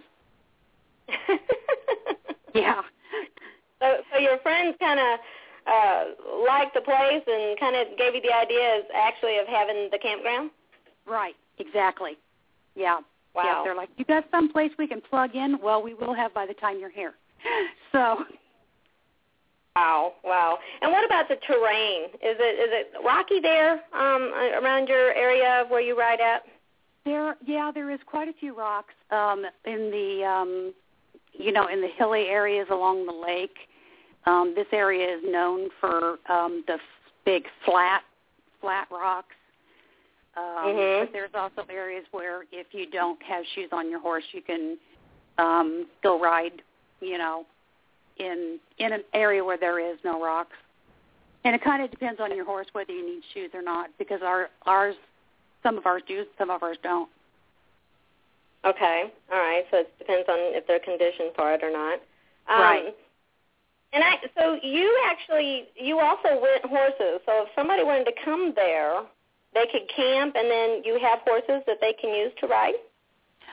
Yeah. So, so your friends kind of uh, liked the place and kind of gave you the ideas actually of having the campground? Right, exactly. Yeah. Wow. Yeah, they're like, you got some place we can plug in? Well, we will have by the time you're here. So. Wow, wow. And what about the terrain? Is it is it rocky there um, around your area where you ride at? There, yeah, there is quite a few rocks um, in the, um, you know, in the hilly areas along the lake. Um, this area is known for um, the f- big flat, flat rocks. Um, mm-hmm. But there's also areas where if you don't have shoes on your horse, you can um, go ride, you know, in in an area where there is no rocks. And it kind of depends on your horse whether you need shoes or not, because our ours, some of ours do, some of ours don't. Okay, all right. So it depends on if they're conditioned for it or not. Um, Right. And I, so you actually, you also rent horses. So if somebody wanted to come there, they could camp, and then you have horses that they can use to ride?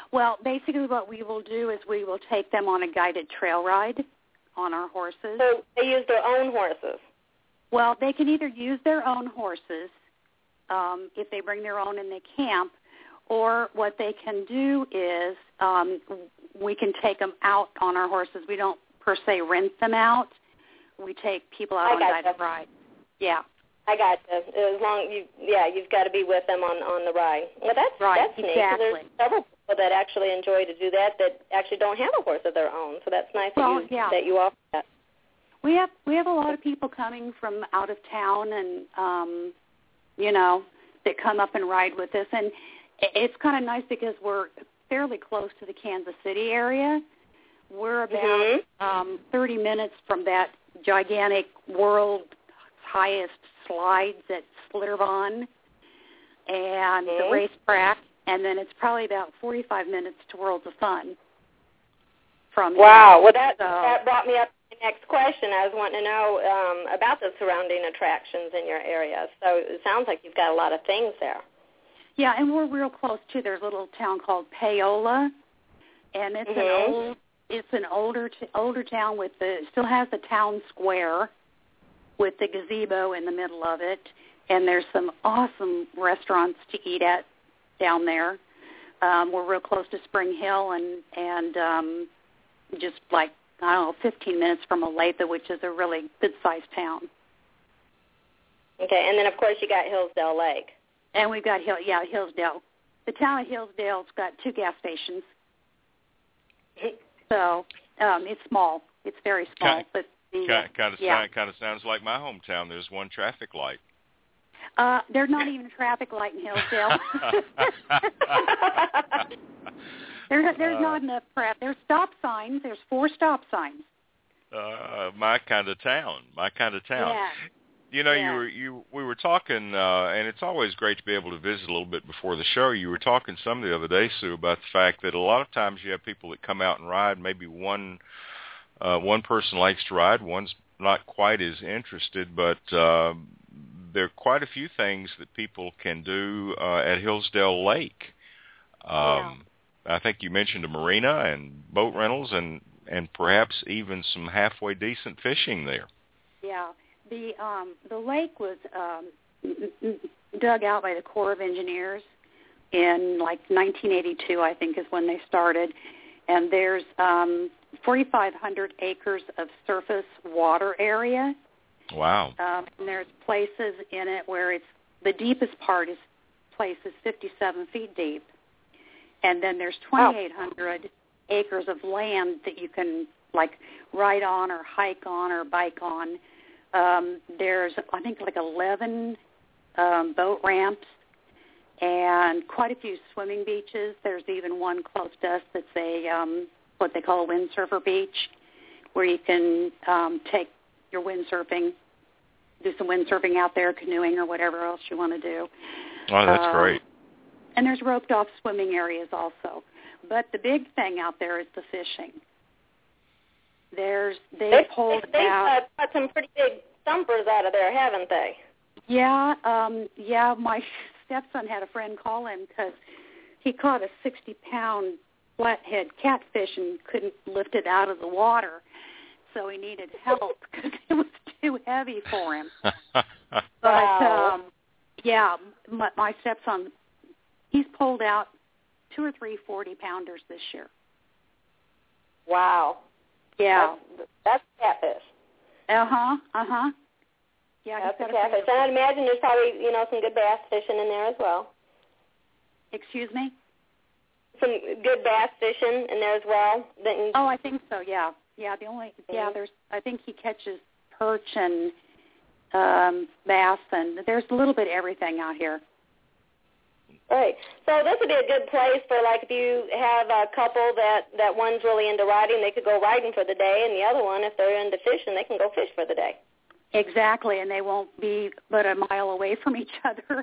Well, basically what we will do is we will take them on a guided trail ride on our horses. So they use their own horses? Well, they can either use their own horses um, if they bring their own and they camp, or what they can do is um, we can take them out on our horses. We don't per se rent them out. We take people out I on gotcha. guided ride. Yeah. I got you. As long you, yeah, you've got to be with them on, on the ride. Well, that's right, that's neat. exactly. There's several people that actually enjoy to do that that actually don't have a horse of their own. So that's nice well, that you yeah. that you offer that. We have we have a lot of people coming from out of town, and um, you know, that come up and ride with us, and it's kind of nice because we're fairly close to the Kansas City area. We're about mm-hmm. um, thirty minutes from that gigantic world highest slides at Schlitterbahn and mm-hmm. the racetrack, and then it's probably about forty-five minutes to Worlds of Fun from wow. here. Well, that so, that brought me up to the next question. I was wanting to know um, about the surrounding attractions in your area. So it sounds like you've got a lot of things there. Yeah, and we're real close too. There's a little town called Paola, and it's mm-hmm. an old, it's an older, t- older town with the still has the town square with the gazebo in the middle of it, and there's some awesome restaurants to eat at down there. Um, we're real close to Spring Hill, and and um, just like I don't know, fifteen minutes from Olathe, which is a really good-sized town. Okay, and then of course you got Hillsdale Lake. And we've got Hill, yeah, Hillsdale. The town of Hillsdale's got two gas stations, so um, it's small. It's very small, kind, but the, kind, kind of yeah. sound, kind of sounds like my hometown. There's one traffic light. Uh, there's not even a traffic light in Hillsdale. there, there's uh, not enough prep. There's stop signs. There's four stop signs. Uh, my kind of town. My kind of town. Yeah. You know, yeah. you were you we were talking, uh, and it's always great to be able to visit a little bit before the show. You were talking some the other day, Sue, about the fact that a lot of times you have people that come out and ride. Maybe one uh, one person likes to ride, one's not quite as interested, but uh, there are quite a few things that people can do uh, at Hillsdale Lake. Um, yeah. I think you mentioned a marina and boat rentals, and and perhaps even some halfway decent fishing there. Yeah. The um, the lake was um, dug out by the Corps of Engineers in like nineteen eighty-two, I think, is when they started. And there's um, forty-five hundred acres of surface water area. Wow. Um, and there's places in it where it's the deepest part is place is fifty-seven feet deep. And then there's twenty-eight hundred oh. acres of land that you can like ride on or hike on or bike on. Um, there's, I think, like eleven um, boat ramps and quite a few swimming beaches. There's even one close to us that's a um, what they call a windsurfer beach, where you can um, take your windsurfing, do some windsurfing out there, canoeing, or whatever else you want to do. Oh, that's um, great. And there's roped-off swimming areas also. But the big thing out there is the fishing. There's they, they pulled they, out. They've got some pretty big thumpers out of there, haven't they? Yeah, um, yeah. My stepson had a friend call him because he caught a sixty-pound flathead catfish and couldn't lift it out of the water, so he needed help because it was too heavy for him. But wow. um, yeah, my, my stepson, he's pulled out two or three forty-pounders this year. Wow. Yeah. That's, that's catfish. Uh-huh, uh-huh. Yeah, that's he's got a catfish. And I'd imagine there's probably, you know, some good bass fishing in there as well. Excuse me? Some good bass fishing in there as well. Then, oh, I think so, yeah. Yeah, the only, mm-hmm. yeah, there's, I think he catches perch and um, bass, and there's a little bit of everything out here. Right. So this would be a good place for, like, if you have a couple that, that one's really into riding, they could go riding for the day, and the other one, if they're into fishing, they can go fish for the day. Exactly, and they won't be but a mile away from each other.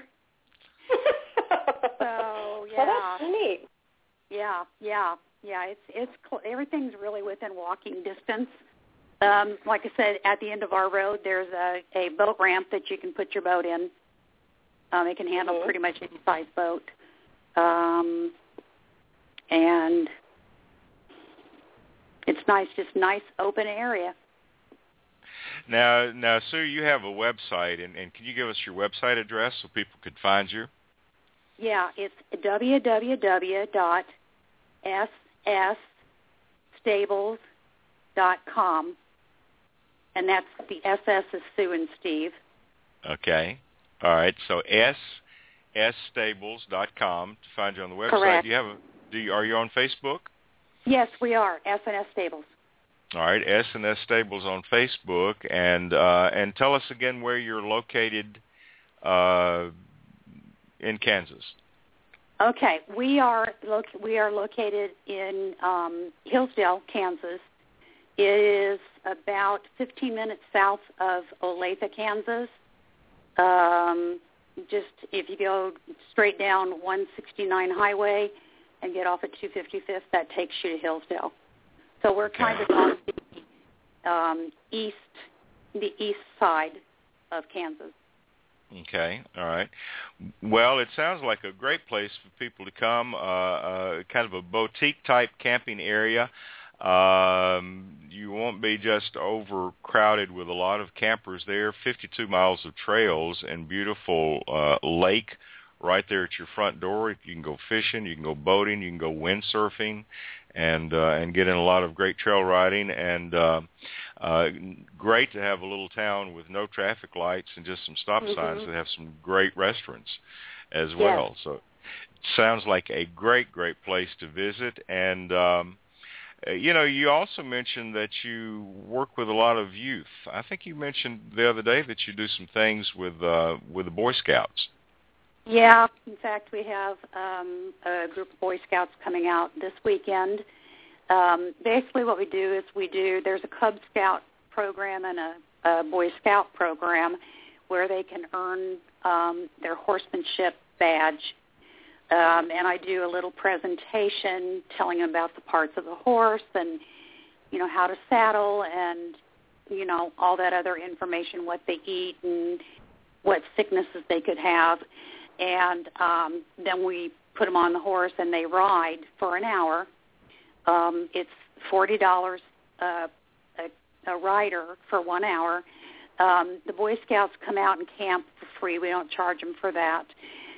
So, yeah. Well, that's neat. Yeah, yeah, yeah. It's it's cl- everything's really within walking distance. Um, like I said, at the end of our road, there's a, a boat ramp that you can put your boat in. Um, it can handle mm-hmm. pretty much any size boat. Um, and it's nice, just nice open area. Now, now, Sue, you have a website, and, and can you give us your website address so people could find you? Yeah, it's w w w dot s s stables dot com, and that's the S S is Sue and Steve. Okay. All right. So S S stables dot com to find you on the website. Correct. Do you have a? Do you, are you on Facebook? Yes, we are. S and S Stables. All right, S and S Stables on Facebook, and uh, and tell us again where you're located uh, in Kansas. Okay, we are lo- we are located in um, Hillsdale, Kansas. It is about fifteen minutes south of Olathe, Kansas. Um, just if you go straight down one sixty-nine highway and get off at two fifty-fifth, that takes you to Hillsdale. So we're kind of on the um, east, the east side of Kansas. Okay, all right. Well, it sounds like a great place for people to come, uh, uh, kind of a boutique-type camping area. Um, you won't be just overcrowded with a lot of campers there. fifty-two miles of trails and beautiful uh, lake right there at your front door. You can go fishing, you can go boating, you can go windsurfing, and uh, and get in a lot of great trail riding, and uh, uh, great to have a little town with no traffic lights and just some stop mm-hmm. signs that have some great restaurants as well. Yes. So it sounds like a great, great place to visit. And, um, you know, you also mentioned that you work with a lot of youth. I think you mentioned the other day that you do some things with uh, with the Boy Scouts. Yeah, in fact, we have um, a group of Boy Scouts coming out this weekend. Um, basically what we do is we do, there's a Cub Scout program and a, a Boy Scout program where they can earn um, their horsemanship badge. Um, and I do a little presentation telling them about the parts of the horse and, you know, how to saddle and, you know, all that other information, what they eat and what sicknesses they could have. And um, then we put them on the horse and they ride for an hour. Um, it's forty dollars uh, a, a rider for one hour. Um, the Boy Scouts come out and camp for free. We don't charge them for that.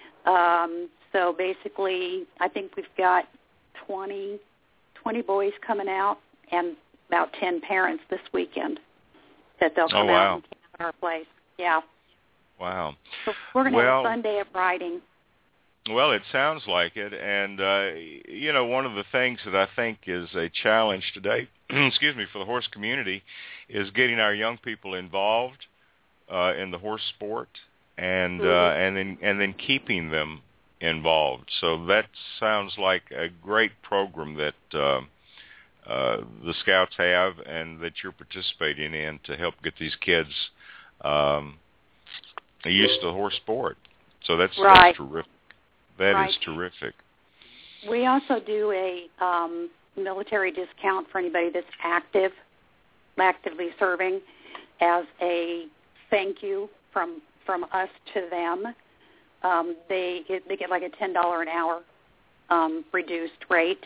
Um, so basically, I think we've got twenty, twenty boys coming out and about ten parents this weekend that they'll come oh, wow. out and camp at our place. Yeah. Wow. So we're going to well, have a fun day of riding. Well, it sounds like it. And, uh, you know, one of the things that I think is a challenge today, excuse me, for the horse community is getting our young people involved uh, in the horse sport and mm-hmm. uh, and then and then keeping them involved. So that sounds like a great program that uh, uh, the Scouts have and that you're participating in to help get these kids um, used to the horse sport. So that's, right. that's terrific. That right. is terrific. We also do a um, military discount for anybody that's active, actively serving, as a thank you from from us to them. Um, they they get like a ten dollars an hour um, reduced rate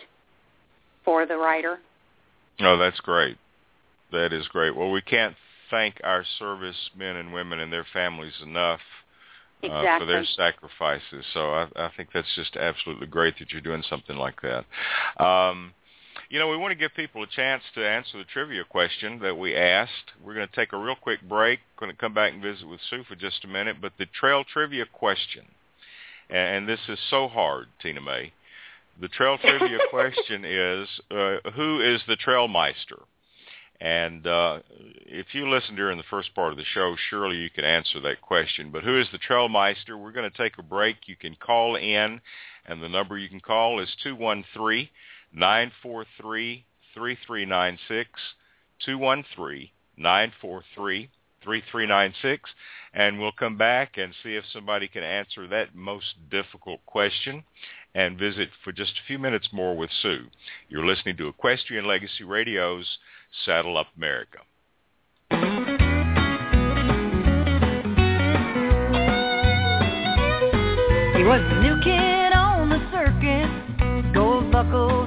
for the rider. Oh, that's great. That is great. Well, we can't thank our servicemen and women and their families enough uh, exactly. for their sacrifices. So I, I think that's just absolutely great that you're doing something like that. Um, you know, we want to give people a chance to answer the trivia question that we asked. We're going to take a real quick break. We're going to come back and visit with Sue for just a minute. But the trail trivia question, and this is so hard, Tina May. The trail trivia question is, uh, who is the Trailmeister? And uh, if you listen during the first part of the show, surely you can answer that question. But who is the Trailmeister? We're going to take a break. You can call in, and the number you can call is two one three, nine four three, three three nine six, two one three, nine four three, three three nine six, and we'll come back and see if somebody can answer that most difficult question and visit for just a few minutes more with Sue. You're listening to Equestrian Legacy Radio's Saddle Up America. He was the new kid on the circuit, gold buckle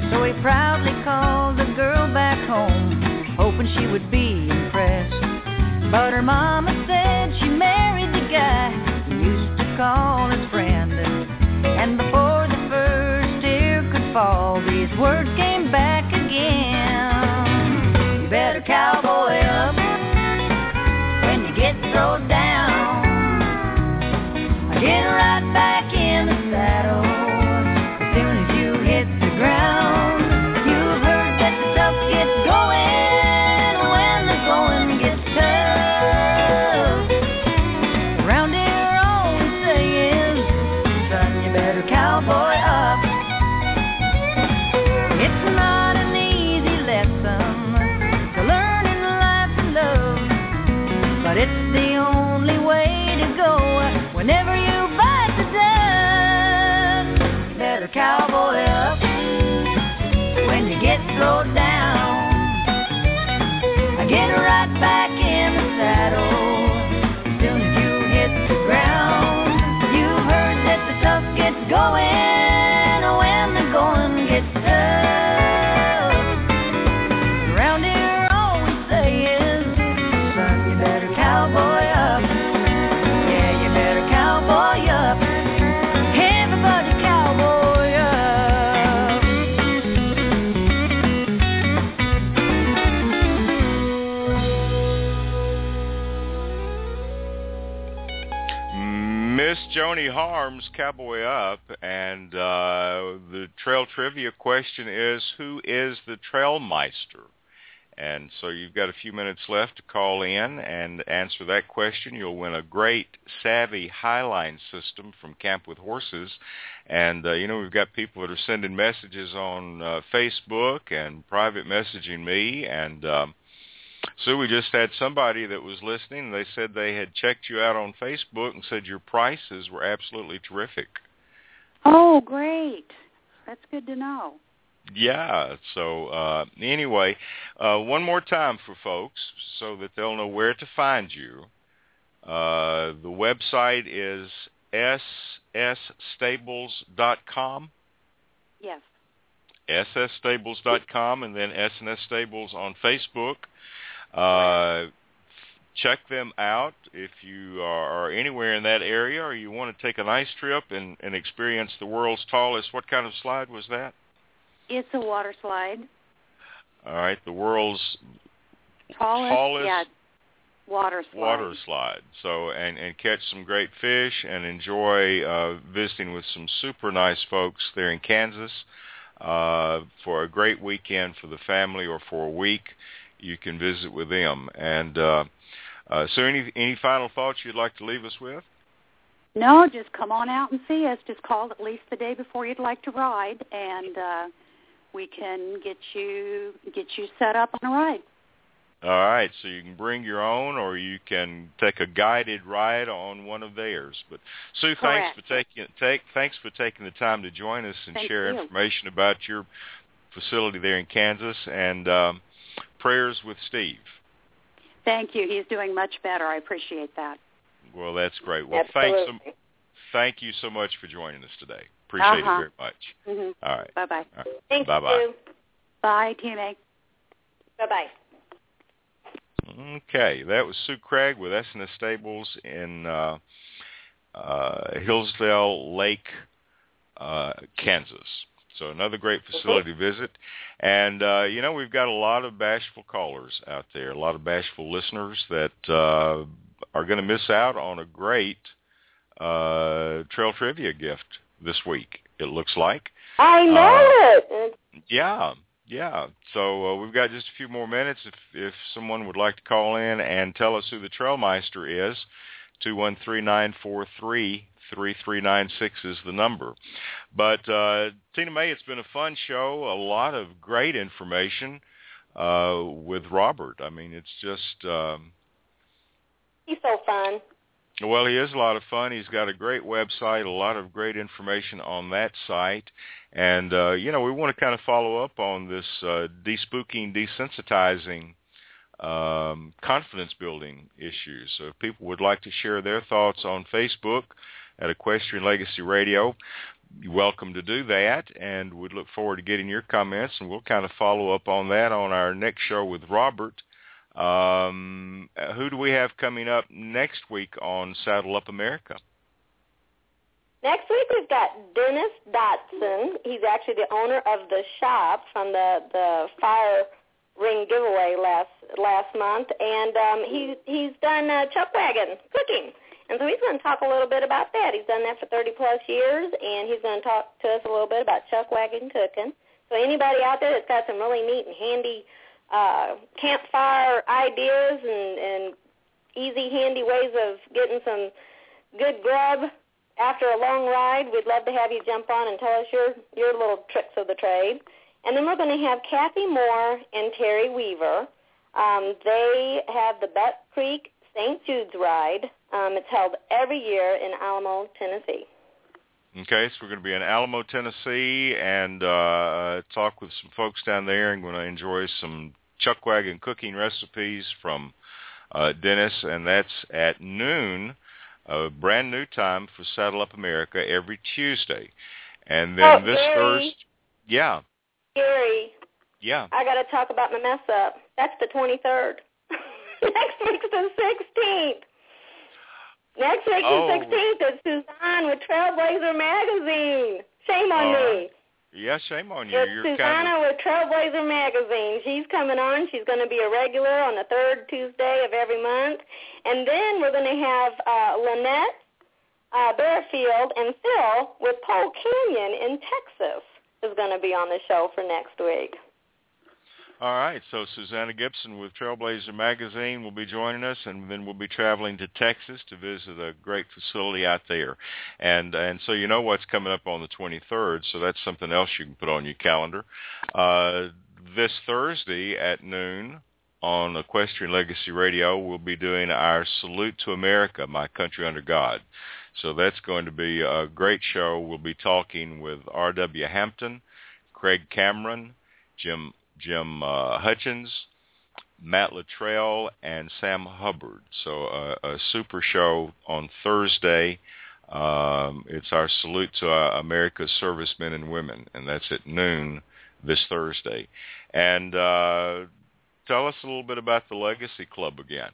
So he proudly called the girl back home, hoping she would be impressed. But her mama said she married the guy who used to call his friend. And before the first tear could fall, these words came back again. You better cowboy up when you get thrown down. Get right back in the saddle as soon as you hit the ground. You've heard that the tough get going when the going gets tough. Around here all we say is, son, you better cowboy up. It's not an easy lesson to learn in life and love, but it's the only way to go whenever you bite the dust. Better cowboy up when you get thrown down. Get right back in the saddle as soon as you hit the ground. You've heard that the tough gets going when the going gets tough. Around here all we say is, son, you better cowboy up. Yeah, you better cowboy up. Everybody cowboy up. Miss Joni Harms, Cowboy Up, and uh, the trail trivia question is, who is the Trailmeister? And so you've got a few minutes left to call in and answer that question. You'll win a great Savvy Highline system from Camp with Horses. And, uh, you know, we've got people that are sending messages on uh, Facebook and private messaging me. And um, so we just had somebody that was listening, and they said they had checked you out on Facebook and said your prices were absolutely terrific. Oh, great. That's good to know. Yeah, so uh, anyway, uh, one more time for folks so that they'll know where to find you. Uh, the website is s s stables dot com. Yes. s s stables dot com, and then S and S Stables on Facebook. Uh, check them out if you are anywhere in that area or you want to take a nice trip and, and experience the world's tallest. What kind of slide was that? It's a water slide. All right, the world's tallest, tallest yeah, water slide. Water slide. So, and, and catch some great fish and enjoy uh, visiting with some super nice folks there in Kansas uh, for a great weekend for the family, or for a week. You can visit with them. And uh, uh, so, any any final thoughts you'd like to leave us with? No, just come on out and see us. Just call at least the day before you'd like to ride, and uh, we can get you get you set up on a ride. All right, so you can bring your own, or you can take a guided ride on one of theirs. But Sue, Correct. thanks for taking take thanks for taking the time to join us and Thank share you. information about your facility there in Kansas. And um, prayers with Steve. Thank you. He's doing much better. I appreciate that. Well, that's great. Well, Absolutely. thanks. So, thank you so much for joining us today. Appreciate Uh-huh. it very much. Mm-hmm. All right. Bye-bye. All right. Thank Bye-bye. you. Bye, T N A. Bye-bye. Okay, that was Sue Craig with S and S Stables in uh, uh, Hillsdale Lake, uh, Kansas. So another great facility visit. And, uh, you know, we've got a lot of bashful callers out there, a lot of bashful listeners that uh, are going to miss out on a great uh, trail trivia gift this week, it looks like. I know uh, it. Yeah. Yeah, so uh, we've got just a few more minutes. If if someone would like to call in and tell us who the Trailmeister is, two one three, nine four three, three three nine six is the number. But, uh, Tina May, it's been a fun show, a lot of great information uh, with Robert. I mean, it's just... Um, He's so fun. Well, he is a lot of fun. He's got a great website, a lot of great information on that site. And, uh, you know, we want to kind of follow up on this uh, despooking, desensitizing, um, confidence-building issues. So if people would like to share their thoughts on Facebook at Equestrian Legacy Radio, you're welcome to do that, and we'd look forward to getting your comments, and we'll kind of follow up on that on our next show with Robert. Um, who do we have coming up next week on Saddle Up America? Next week we've got Dennis Dotson. He's actually the owner of the shop from the, the fire ring giveaway last last month, and um, he, he's done uh, chuck wagon cooking. And so he's going to talk a little bit about that. He's done that for thirty-plus years, and he's going to talk to us a little bit about chuck wagon cooking. So anybody out there that's got some really neat and handy uh, campfire ideas and, and easy, handy ways of getting some good grub after a long ride, we'd love to have you jump on and tell us your, your little tricks of the trade. And then we're going to have Kathy Moore and Terry Weaver. Um, they have the Buck Creek Saint Jude's Ride. Um, it's held every year in Alamo, Tennessee. Okay, so we're going to be in Alamo, Tennessee, and uh, talk with some folks down there, and going to enjoy some chuck wagon cooking recipes from uh, Dennis, and that's at noon, a brand new time for Saddle Up America every Tuesday. And then oh, this Gary, Thursday, yeah. Gary, yeah. I got to talk about my mess up. That's the twenty-third. Next week's the sixteenth. Next week's oh. the sixteenth is Suzanne with Trailblazer Magazine. Shame on uh, me. Yeah, shame on you. It's You're Susanna kind of... with Trailblazer Magazine. She's coming on. She's going to be a regular on the third Tuesday of every month. And then we're going to have uh, Lynette uh, Bearfield and Phil with Pole Canyon in Texas is going to be on the show for next week. All right, so Susanna Gibson with Trailblazer Magazine will be joining us, and then we'll be traveling to Texas to visit a great facility out there. And and so you know what's coming up on the twenty-third, so that's something else you can put on your calendar. Uh, this Thursday at noon on Equestrian Legacy Radio, we'll be doing our Salute to America, My Country Under God. So that's going to be a great show. We'll be talking with R W Hampton, Craig Cameron, Jim Jim uh, Hutchins, Matt Luttrell, and Sam Hubbard. So uh, a super show on Thursday. Um, it's our salute to uh, America's servicemen and women, and that's at noon this Thursday. And uh, tell us a little bit about the Legacy Club again.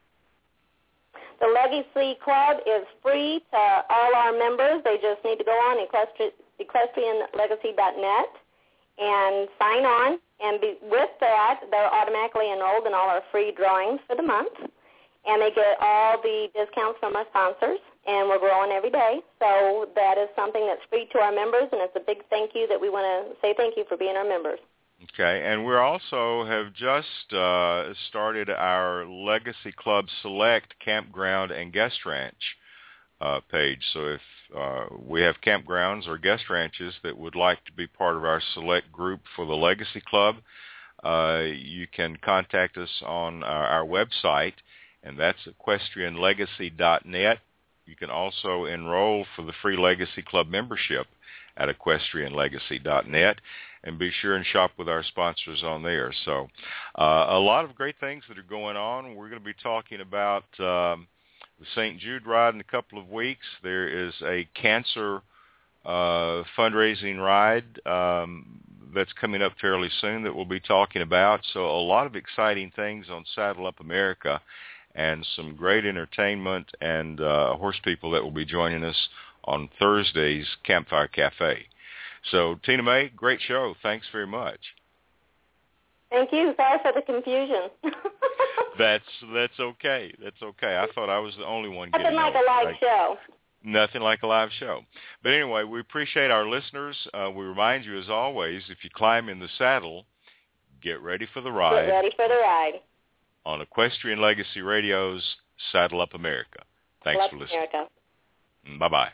The Legacy Club is free to all our members. They just need to go on equestrian legacy dot net and sign on. And be, with that, they're automatically enrolled in all our free drawings for the month. And they get all the discounts from our sponsors. And we're growing every day. So that is something that's free to our members. And it's a big thank you that we want to say thank you for being our members. Okay. And we also have just uh, started our Legacy Club Select Campground and Guest Ranch uh, page. So if uh, we have campgrounds or guest ranches that would like to be part of our select group for the Legacy Club, uh, you can contact us on our, our website, and that's equestrian legacy dot net. You can also enroll for the free Legacy Club membership at equestrian legacy dot net, and be sure and shop with our sponsors on there. So uh, a lot of great things that are going on. We're going to be talking about um, the Saint Jude Ride in a couple of weeks. There is a cancer uh, fundraising ride um, that's coming up fairly soon that we'll be talking about. So a lot of exciting things on Saddle Up America, and some great entertainment and uh, horse people that will be joining us on Thursday's Campfire Cafe. So, Tina May, great show. Thanks very much. Thank you. Sorry for the confusion. that's that's okay. That's okay. I thought I was the only one getting Nothing like it. a live Like, show. Nothing like a live show. But anyway, we appreciate our listeners. Uh, we remind you, as always, if you climb in the saddle, get ready for the ride. Get ready for the ride. On Equestrian Legacy Radio's Saddle Up America. Thanks Saddle for Up listening. America. Bye-bye.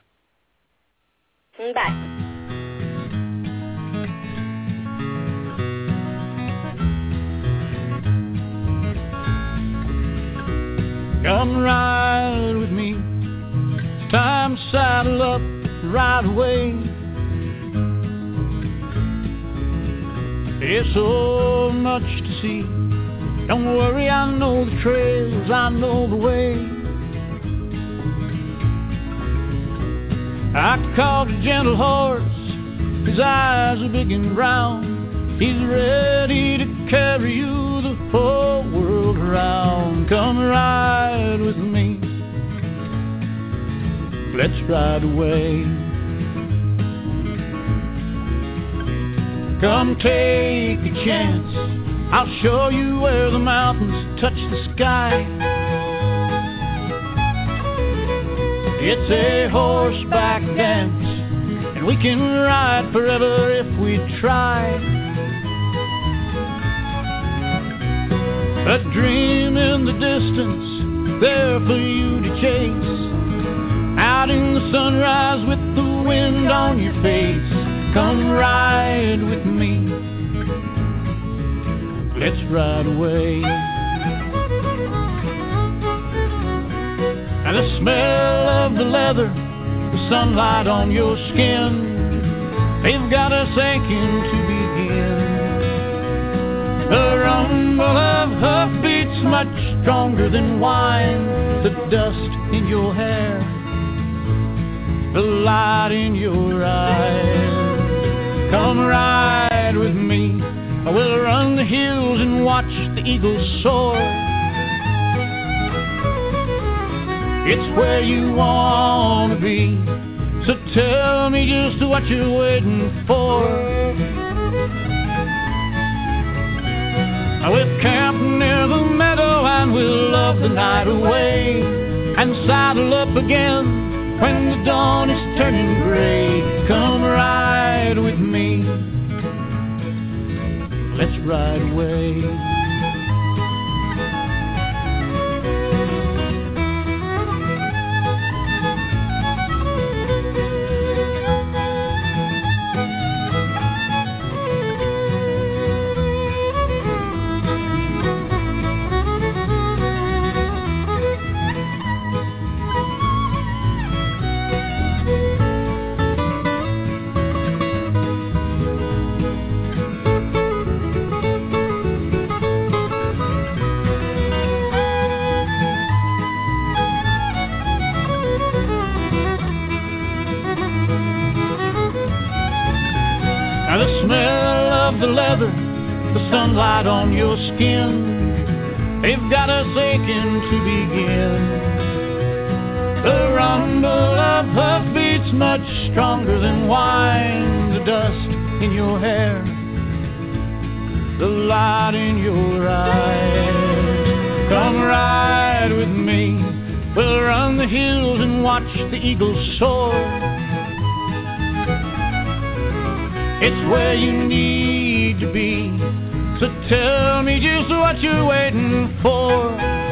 Bye. Come ride with me. Time to saddle up right away. There's so much to see. Don't worry, I know the trails, I know the way. I like to call the gentle horse. His eyes are big and brown. He's ready to carry you the whole world around. Come ride with me. Let's ride away. Come take a chance. I'll show you where the mountains touch the sky. It's a horseback dance, and we can ride forever if we try. A dream in the distance, there for you to chase. Out in the sunrise with the wind on your face. Come ride with me. Let's ride away. And the smell of the leather, the sunlight on your skin, they've got us aching to begin. The rumble of hoofbeats much stronger than wine. The dust in your hair, the light in your eyes. Come ride with me. I will run the hills and watch the eagles soar. It's where you want to be, so tell me just what you're waiting for. We'll camp near the meadow and we'll love the night away, and saddle up again when the dawn is turning gray. Come ride with me. Let's ride away. The leather, the sunlight on your skin, they've got us aching to begin. The rumble of hoofbeats much stronger than wine. The dust in your hair, the light in your eyes. Come ride with me. We'll run the hills and watch the eagles soar. It's where you need to be, so tell me just what you're waiting for.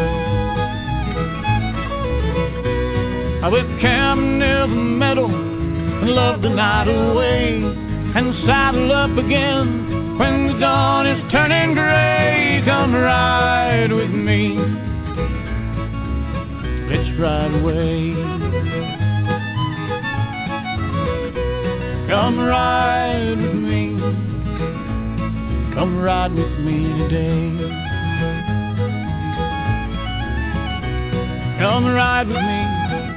I will camp near the meadow and love the night away, and saddle up again when the dawn is turning gray. Come ride with me. Let's ride away. Come ride with me. Come ride with me today. Come ride with me.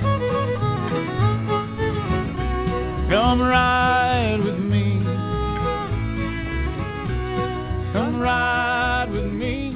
Come ride with me. Come ride with me.